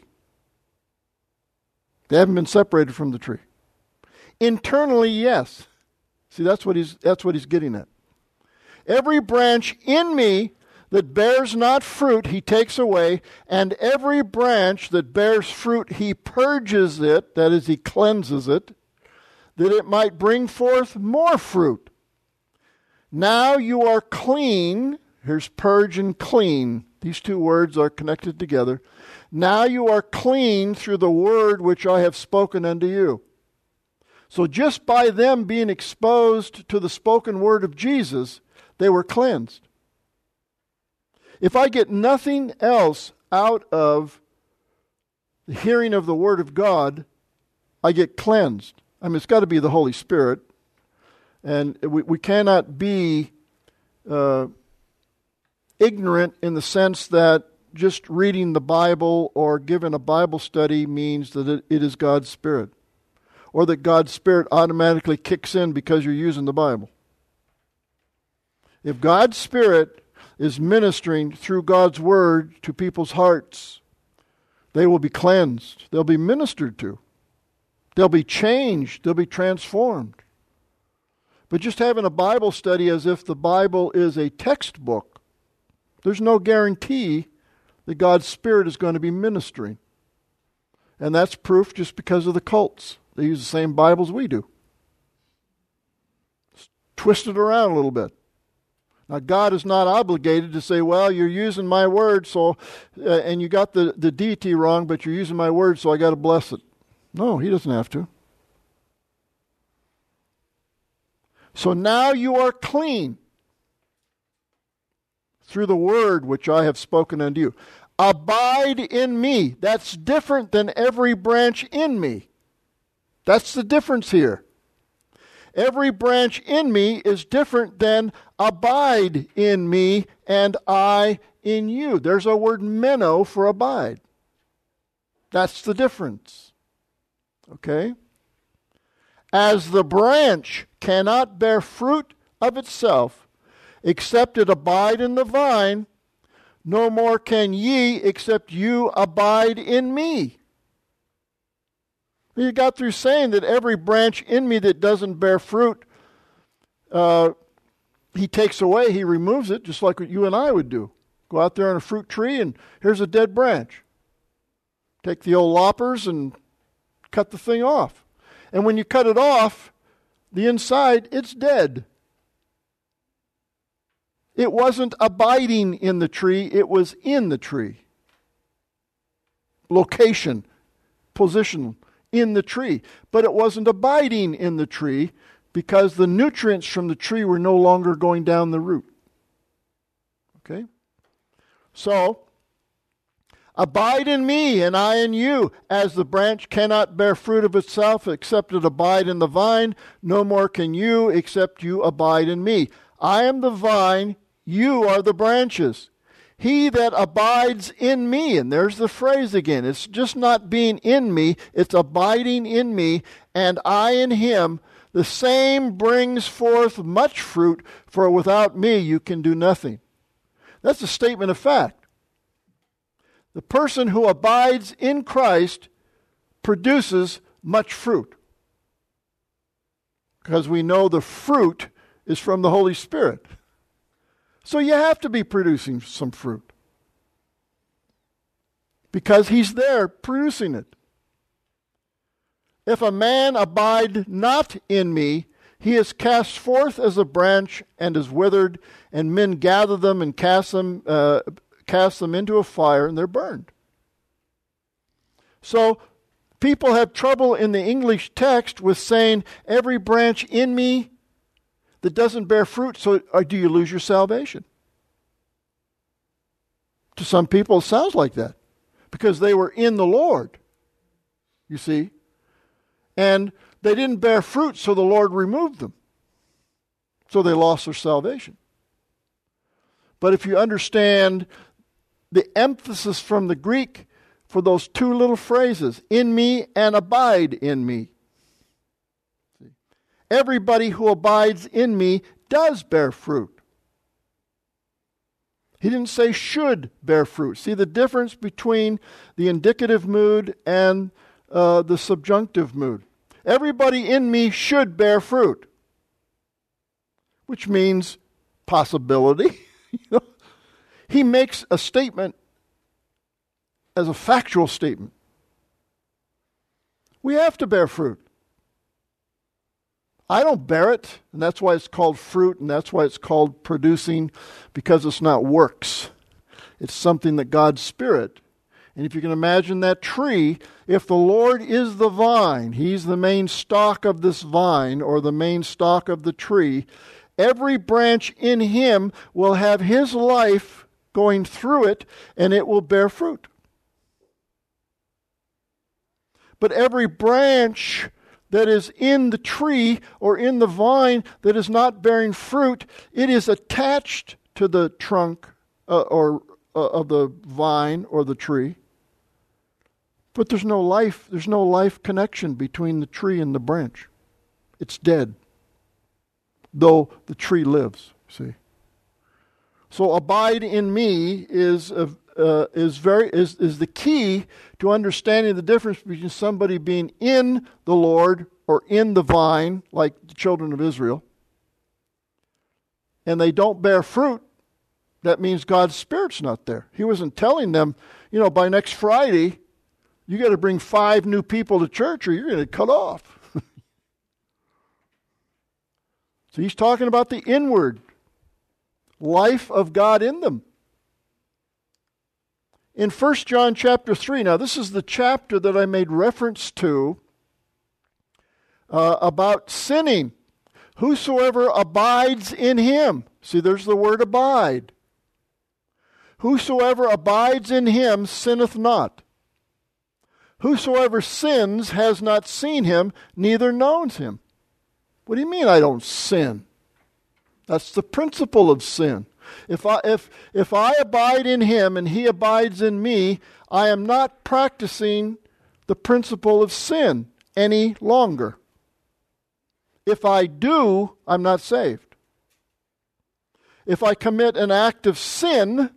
They haven't been separated from the tree. Internally, yes. See, that's what he's getting at. Every branch in me that bears not fruit, he takes away, and every branch that bears fruit, he purges it, that is, he cleanses it, that it might bring forth more fruit. Now you are clean. Here's purge and clean. These two words are connected together. Now you are clean through the word which I have spoken unto you. So just by them being exposed to the spoken word of Jesus, they were cleansed. If I get nothing else out of the hearing of the Word of God, I get cleansed. I mean, it's got to be the Holy Spirit. And we cannot be ignorant in the sense that just reading the Bible or giving a Bible study means that it is God's Spirit. Or that God's Spirit automatically kicks in because you're using the Bible. If God's Spirit is ministering through God's Word to people's hearts, they will be cleansed. They'll be ministered to. They'll be changed. They'll be transformed. But just having a Bible study as if the Bible is a textbook, there's no guarantee that God's Spirit is going to be ministering. And that's proof just because of the cults. They use the same Bibles we do. Just twist it around a little bit. Now, God is not obligated to say, well, you're using my word, so and you got the deity wrong, but you're using my word, so I got to bless it. No, he doesn't have to. So now you are clean through the word which I have spoken unto you. Abide in me. That's different than every branch in me. That's the difference here. Every branch in me is different than abide in me and I in you. There's a word meno for abide. That's the difference. Okay? As the branch cannot bear fruit of itself, except it abide in the vine, no more can ye, except you abide in me. You got through saying that every branch in me that doesn't bear fruit, he takes away, he removes it, just like what you and I would do. Go out there on a fruit tree and here's a dead branch. Take the old loppers and cut the thing off. And when you cut it off, the inside, it's dead. It wasn't abiding in the tree, it was in the tree. Location, position in the tree. But it wasn't abiding in the tree because the nutrients from the tree were no longer going down the root. Okay? So, abide in me, and I in you. As the branch cannot bear fruit of itself, except it abide in the vine, no more can you, except you abide in me. I am the vine, you are the branches. He that abides in me, and there's the phrase again. It's just not being in me, it's abiding in me, and I in him. The same brings forth much fruit, for without me you can do nothing. That's a statement of fact. The person who abides in Christ produces much fruit. Because we know the fruit is from the Holy Spirit. So you have to be producing some fruit. Because he's there producing it. If a man abide not in me, he is cast forth as a branch and is withered, and men gather them and cast them into a fire, and they're burned. So people have trouble in the English text with saying, every branch in me that doesn't bear fruit, so do you lose your salvation? To some people, it sounds like that. Because they were in the Lord, you see. And they didn't bear fruit, so the Lord removed them. So they lost their salvation. But if you understand the emphasis from the Greek for those two little phrases, in me and abide in me. Everybody who abides in me does bear fruit. He didn't say should bear fruit. See the difference between the indicative mood and the subjunctive mood. Everybody in me should bear fruit, which means possibility. He makes a statement as a factual statement. We have to bear fruit. I don't bear it, and that's why it's called fruit, and that's why it's called producing, because it's not works. It's something that God's Spirit. And if you can imagine that tree, if the Lord is the vine, he's the main stalk of this vine, or the main stalk of the tree, every branch in him will have his life going through it, and it will bear fruit. But every branch that is in the tree or in the vine that is not bearing fruit, it is attached to the trunk of the vine or the tree. But there's no life connection between the tree and the branch. It's dead, though the tree lives, see. So abide in me is the key to understanding the difference between somebody being in the Lord or in the vine, like the children of Israel, and they don't bear fruit. That means God's Spirit's not there. He wasn't telling them, by next Friday, you got to bring 5 new people to church or you're going to cut off. So he's talking about the inward life of God in them. In 1 John chapter 3, now this is the chapter that I made reference to about sinning. Whosoever abides in him. See, there's the word abide. Whosoever abides in him sinneth not. Whosoever sins has not seen him, neither knows him. What do you mean I don't sin? That's the principle of sin. If I abide in him and he abides in me, I am not practicing the principle of sin. any longer. If I do, I'm not saved. If I commit an act of sin,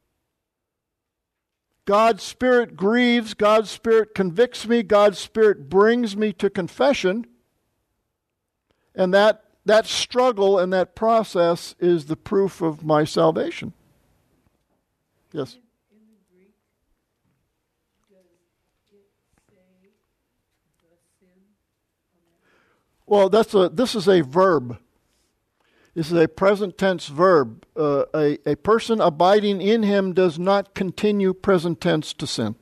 God's Spirit grieves, God's Spirit convicts me, God's Spirit brings me to confession, and that struggle and that process is the proof of my salvation. Yes? In the Greek, does it say the sin on that? Well, this is a verb. This is a present tense verb. A person abiding in him does not continue present tense to sin.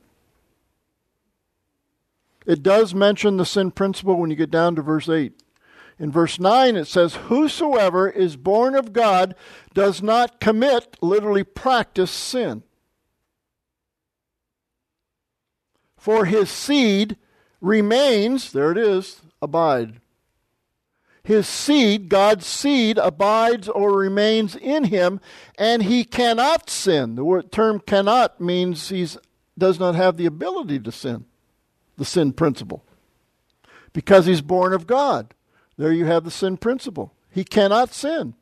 It does mention the sin principle when you get down to verse 8. In verse 9 it says, whosoever is born of God does not commit, literally practice, sin. For his seed remains, there it is, abide. His seed, God's seed, abides or remains in him, and he cannot sin. The term cannot means he does not have the ability to sin, the sin principle, because he's born of God. There you have the sin principle. He cannot sin.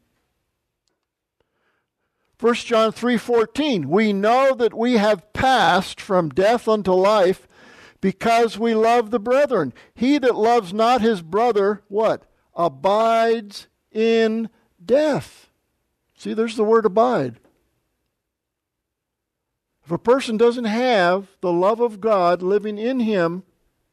1 John 3:14, we know that we have passed from death unto life because we love the brethren. He that loves not his brother, what? Abides in death. See, there's the word abide. If a person doesn't have the love of God living in him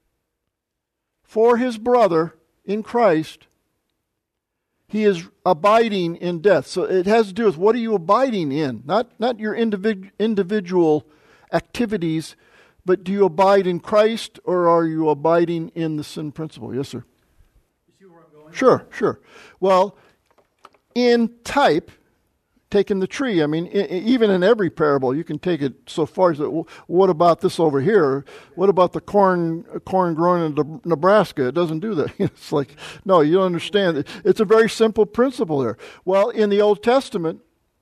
for his brother in Christ, he is abiding in death. So it has to do with what are you abiding in? Not your individual activities, but do you abide in Christ or are you abiding in the sin principle? Yes, sir. Sure. Well, in type, taking the tree, I mean, even in every parable, you can take it so far as, what about this over here? What about the corn growing in Nebraska? It doesn't do that. It's like, no, you don't understand. It's a very simple principle there. Well, in the Old Testament,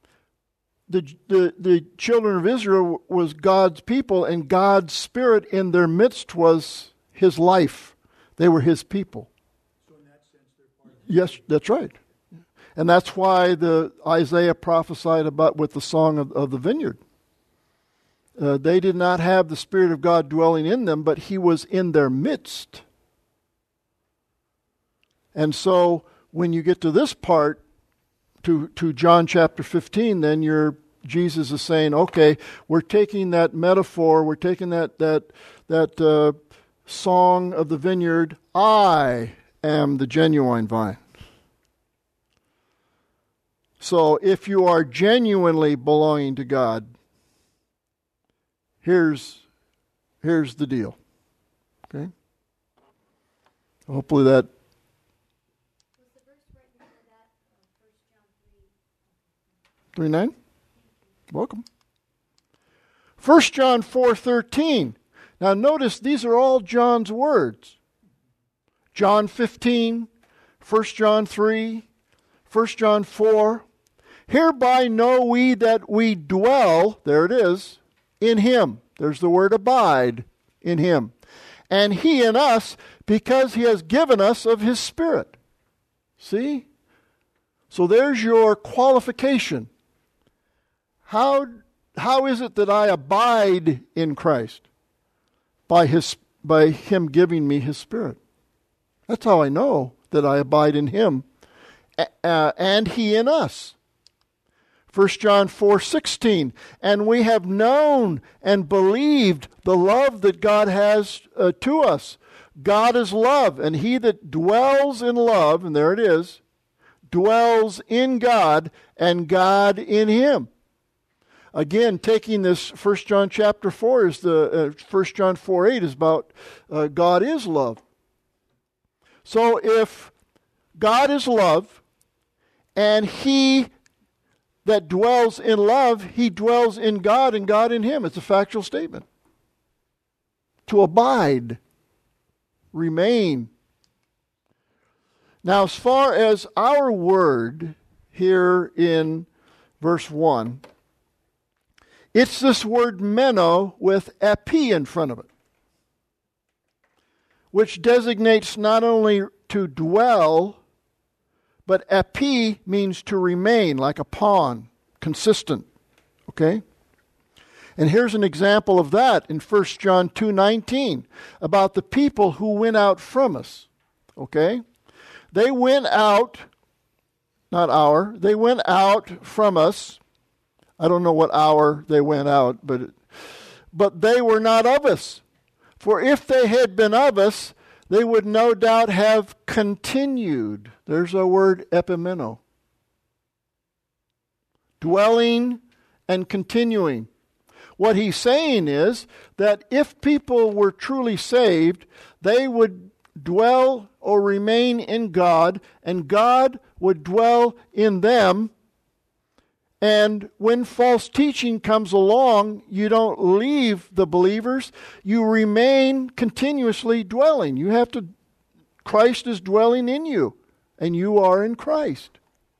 the children of Israel was God's people, and God's Spirit in their midst was His life. They were His people. Yes, that's right. And that's why Isaiah prophesied about with the song of the vineyard. They did not have the Spirit of God dwelling in them, but He was in their midst. And so when you get to this part, to John chapter 15, then Jesus is saying, okay, we're taking that metaphor, we're taking that song of the vineyard, I am the genuine vine. So if you are genuinely belonging to God, here's the deal. Okay? Hopefully that. Was the verse right before that? 1 John 3. 3:9? Welcome. 1 John 4:13. Now notice these are all John's words. John 15, 1 John 3, 1 John 4. Hereby know we that we dwell, there it is, in Him. There's the word abide, in Him. And He in us, because He has given us of His Spirit. See? So there's your qualification. How is it that I abide in Christ? By Him giving me His Spirit. That's how I know that I abide in Him and He in us. 1 John 4:16, and we have known and believed the love that God has to us. God is love, and he that dwells in love, and there it is, dwells in God, and God in him. Again, taking this 1 John chapter 4 is 1 John 4:8 is about God is love. So if God is love, and he that dwells in love, he dwells in God and God in him. It's a factual statement. To abide, remain. Now, as far as our word here in verse 1, it's this word meno with epi in front of it. which designates not only to dwell, but epi means to remain, like upon, consistent. Okay? And here's an example of that in 1 John 2:19 about the people who went out from us. Okay? They went out, they went out from us. I don't know what hour they went out, but they were not of us. For if they had been of us, they would no doubt have continued. There's our word epimeno. Dwelling and continuing. What he's saying is that if people were truly saved, they would dwell or remain in God, and God would dwell in them. And when false teaching comes along, you don't leave the believers, you remain continuously dwelling. Christ is dwelling in you, and you are in Christ.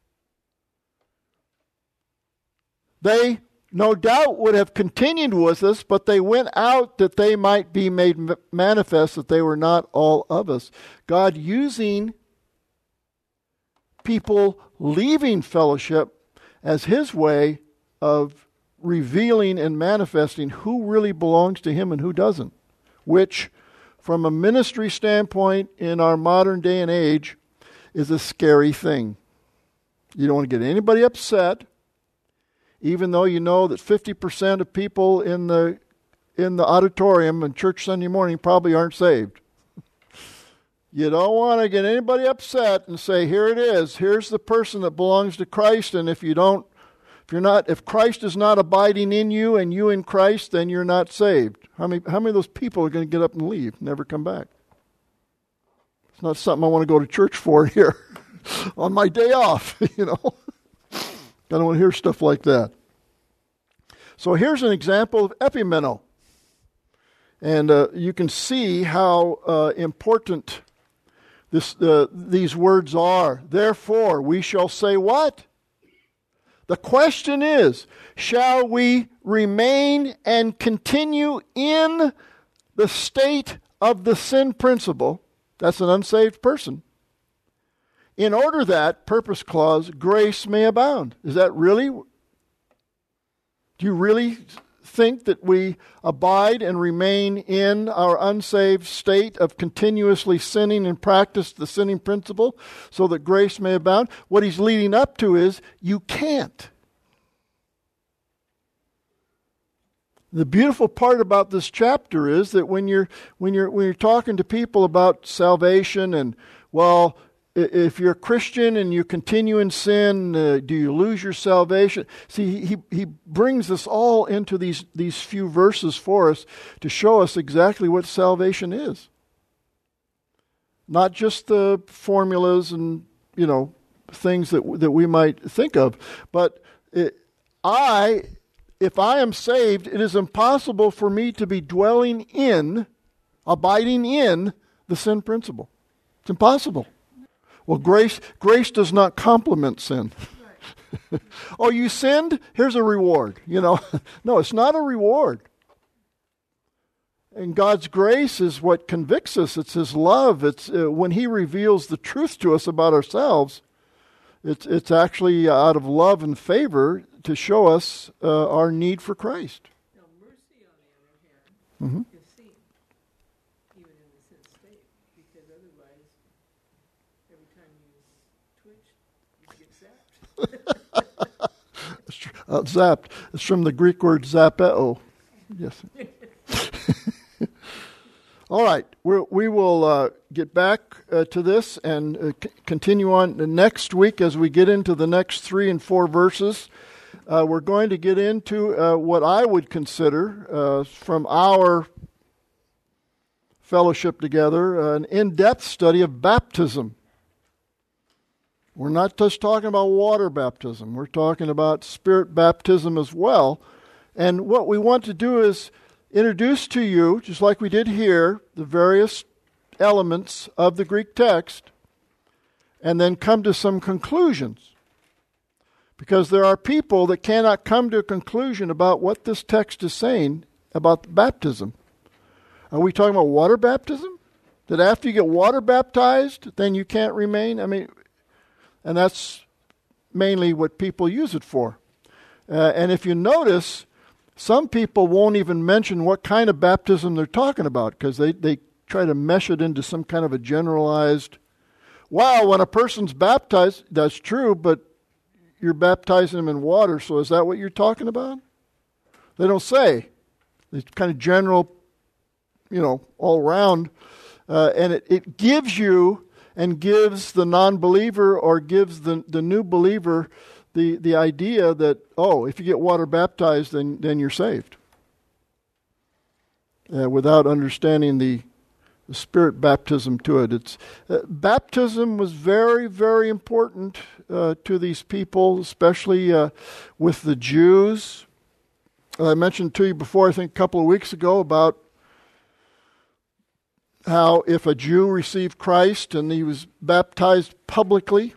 They no doubt would have continued with us, but they went out that they might be made manifest that they were not all of us. God using people leaving fellowship as his way of revealing and manifesting who really belongs to him and who doesn't, which, from a ministry standpoint in our modern day and age, is a scary thing. You don't want to get anybody upset, even though you know that 50% of people in the auditorium on church Sunday morning probably aren't saved. You don't want to get anybody upset and say, here it is. Here's the person that belongs to Christ, and if Christ is not abiding in you and you in Christ, then you're not saved. How many of those people are going to get up and leave, never come back? It's not something I want to go to church for here on my day off, I don't want to hear stuff like that. So here's an example of epimeno. And you can see how important these words are. Therefore, we shall say what? The question is, shall we remain and continue in the state of the sin principle? That's an unsaved person. In order that, purpose clause, grace may abound. Is that really? Do you really think that we abide and remain in our unsaved state of continuously sinning and practice the sinning principle so that grace may abound? What he's leading up to is you can't. The beautiful part about this chapter is that when you're talking to people about salvation and, well, if you're a Christian and you continue in sin, do you lose your salvation? See, he brings us all into these few verses for us to show us exactly what salvation is. Not just the formulas and, things that we might think of. But if I am saved, it is impossible for me to be abiding in the sin principle. It's impossible. Well, grace does not complement sin. Right. Oh, you sinned? Here's a reward. No, it's not a reward. And God's grace is what convicts us. It's his love. It's when he reveals the truth to us about ourselves, it's actually out of love and favor to show us our need for Christ. Now, mercy, on the other hand, is seen, even in the sin state, because otherwise, every time you twitch, you get zapped. Zapped. It's from the Greek word zapeo. Yes. All right. We will get back to this and continue on next week as we get into the next 3 and 4 verses. We're going to get into what I would consider, from our fellowship together, an in-depth study of baptism. We're not just talking about water baptism. We're talking about spirit baptism as well. And what we want to do is introduce to you, just like we did here, the various elements of the Greek text, and then come to some conclusions. Because there are people that cannot come to a conclusion about what this text is saying about baptism. Are we talking about water baptism? That after you get water baptized, then you can't remain? I mean, and that's mainly what people use it for. And if you notice, some people won't even mention what kind of baptism they're talking about because they try to mesh it into some kind of a generalized, wow, when a person's baptized, that's true, but you're baptizing them in water, so is that what you're talking about? They don't say. It's kind of general, all around. And it gives you and gives the non-believer or gives the new believer the idea that, if you get water baptized, then you're saved. Without understanding the Spirit baptism to it. It's baptism was very, very important to these people, especially with the Jews. I mentioned to you before, I think a couple of weeks ago, about how if a Jew received Christ and he was baptized publicly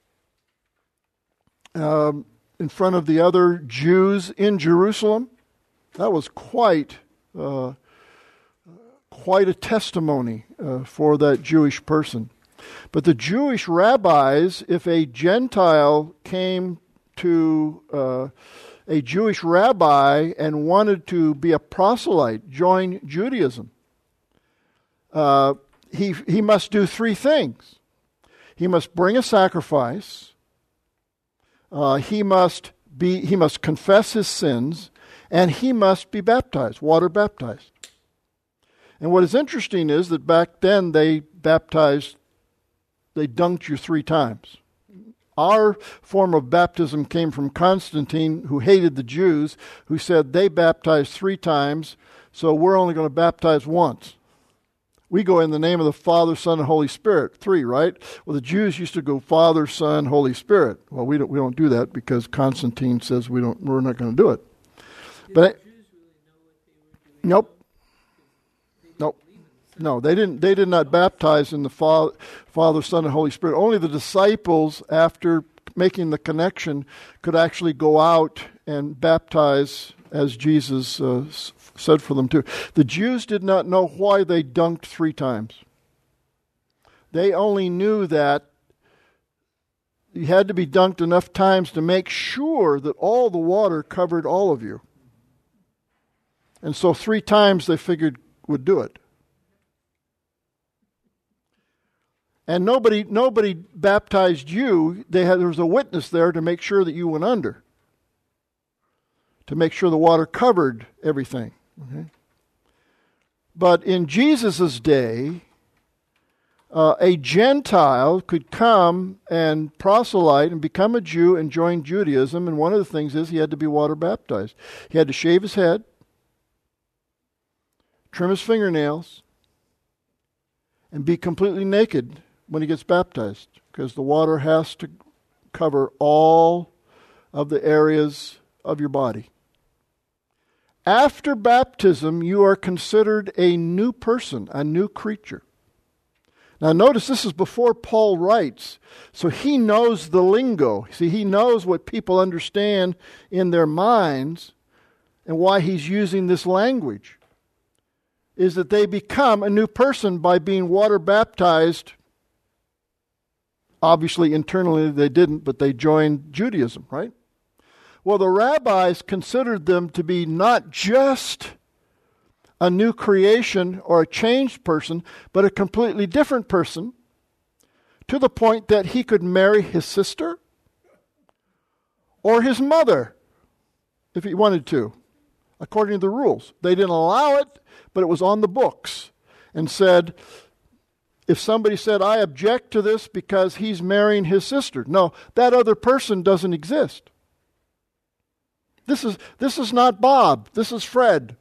in front of the other Jews in Jerusalem, that was quite a testimony for that Jewish person. But the Jewish rabbis, if a Gentile came to a Jewish rabbi and wanted to be a proselyte, join Judaism, he must do three things. He must bring a sacrifice. He must confess his sins, and he must be baptized, water baptized. And what is interesting is that back then they dunked you 3 times. Our form of baptism came from Constantine, who hated the Jews, who said they baptized 3 times, so we're only going to baptize once. We go in the name of the Father, Son, and Holy Spirit. 3, right? Well, the Jews used to go Father, Son, Holy Spirit. Well, we don't do that because Constantine says we're not going to do it. But Did the Jews really know what they were doing? nope. No, they didn't. They did not baptize in the Father, Son, and Holy Spirit. Only the disciples, after making the connection, could actually go out and baptize as Jesus said for them to. The Jews did not know why they dunked 3 times. They only knew that you had to be dunked enough times to make sure that all the water covered all of you. And so 3 times they figured would do it. And nobody baptized you. There was a witness there to make sure that you went under, to make sure the water covered everything. Okay? But in Jesus' day, a Gentile could come and proselyte and become a Jew and join Judaism. And one of the things is he had to be water baptized. He had to shave his head, trim his fingernails, and be completely naked when he gets baptized, because the water has to cover all of the areas of your body. After baptism, you are considered a new person, a new creature. Now notice this is before Paul writes, so he knows the lingo. See, he knows what people understand in their minds and why he's using this language, is that they become a new person by being water baptized. Obviously, internally they didn't, but they joined Judaism, right? Well, the rabbis considered them to be not just a new creation or a changed person, but a completely different person, to the point that he could marry his sister or his mother if he wanted to, according to the rules. They didn't allow it, but it was on the books, and said, if somebody said, I object to this because he's marrying his sister. No, that other person doesn't exist. This is not Bob. This is Fred.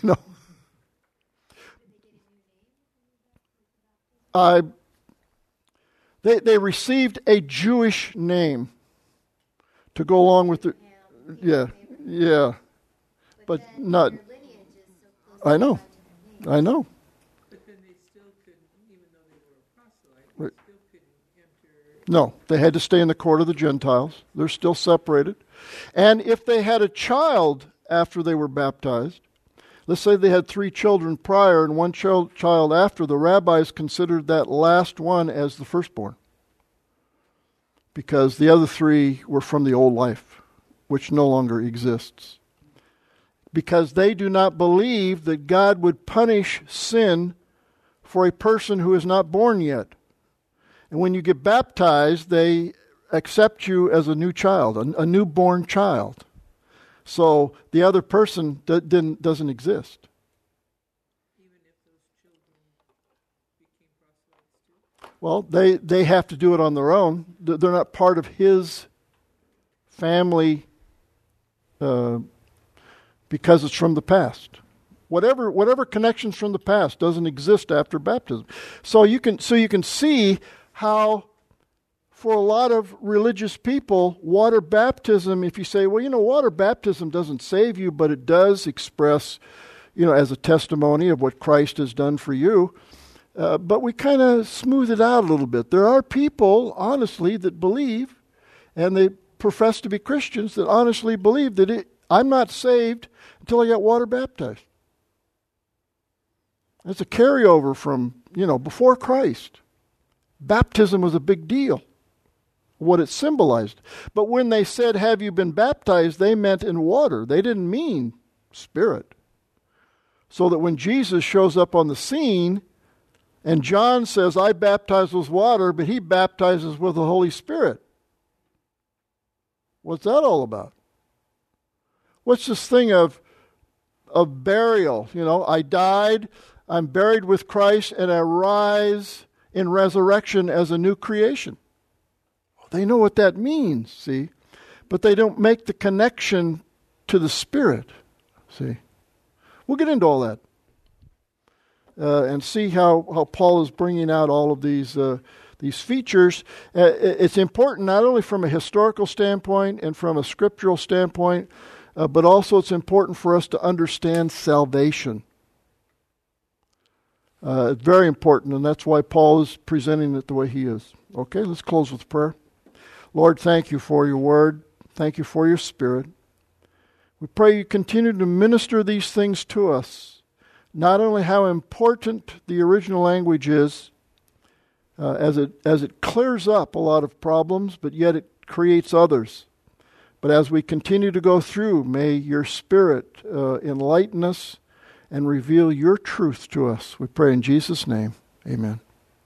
They received a Jewish name to go along with the... Yeah. But not... I know. But then they still couldn't, even though they were a proselyte, they still couldn't enter. No, they had to stay in the court of the Gentiles. They're still separated. And if they had a child after they were baptized, Let's say they had 3 children prior and 1 child after. The rabbis considered that last one as the firstborn, because the other 3 were from the old life, which no longer exists. Because they do not believe that God would punish sin for a person who is not born yet. And when you get baptized, they accept you as a new child, a newborn child. So the other person doesn't exist. Even if those children became proselytes too? Well, they have to do it on their own. They're not part of his family because it's from the past. Whatever connections from the past doesn't exist after baptism. So you can see how, for a lot of religious people, water baptism, if you say, well, water baptism doesn't save you, but it does express, as a testimony of what Christ has done for you. But we kind of smooth it out a little bit. There are people, honestly, that believe, and they profess to be Christians, that honestly believe that I'm not saved until I get water baptized. That's a carryover from, before Christ. Baptism was a big deal, what it symbolized. But when they said, have you been baptized, they meant in water. They didn't mean spirit. So that when Jesus shows up on the scene, and John says, I baptize with water, but he baptizes with the Holy Spirit. What's that all about? What's this thing of burial? I died, I'm buried with Christ, and I rise in resurrection as a new creation. They know what that means, see? But they don't make the connection to the Spirit, see? We'll get into all that and see how Paul is bringing out all of these features. It's important not only from a historical standpoint and from a scriptural standpoint, but also it's important for us to understand salvation. It's very important, and that's why Paul is presenting it the way he is. Okay, let's close with prayer. Lord, thank you for your word. Thank you for your Spirit. We pray you continue to minister these things to us. Not only how important the original language is, as it clears up a lot of problems, but yet it creates others. But as we continue to go through, may your Spirit enlighten us and reveal your truth to us. We pray in Jesus' name. Amen.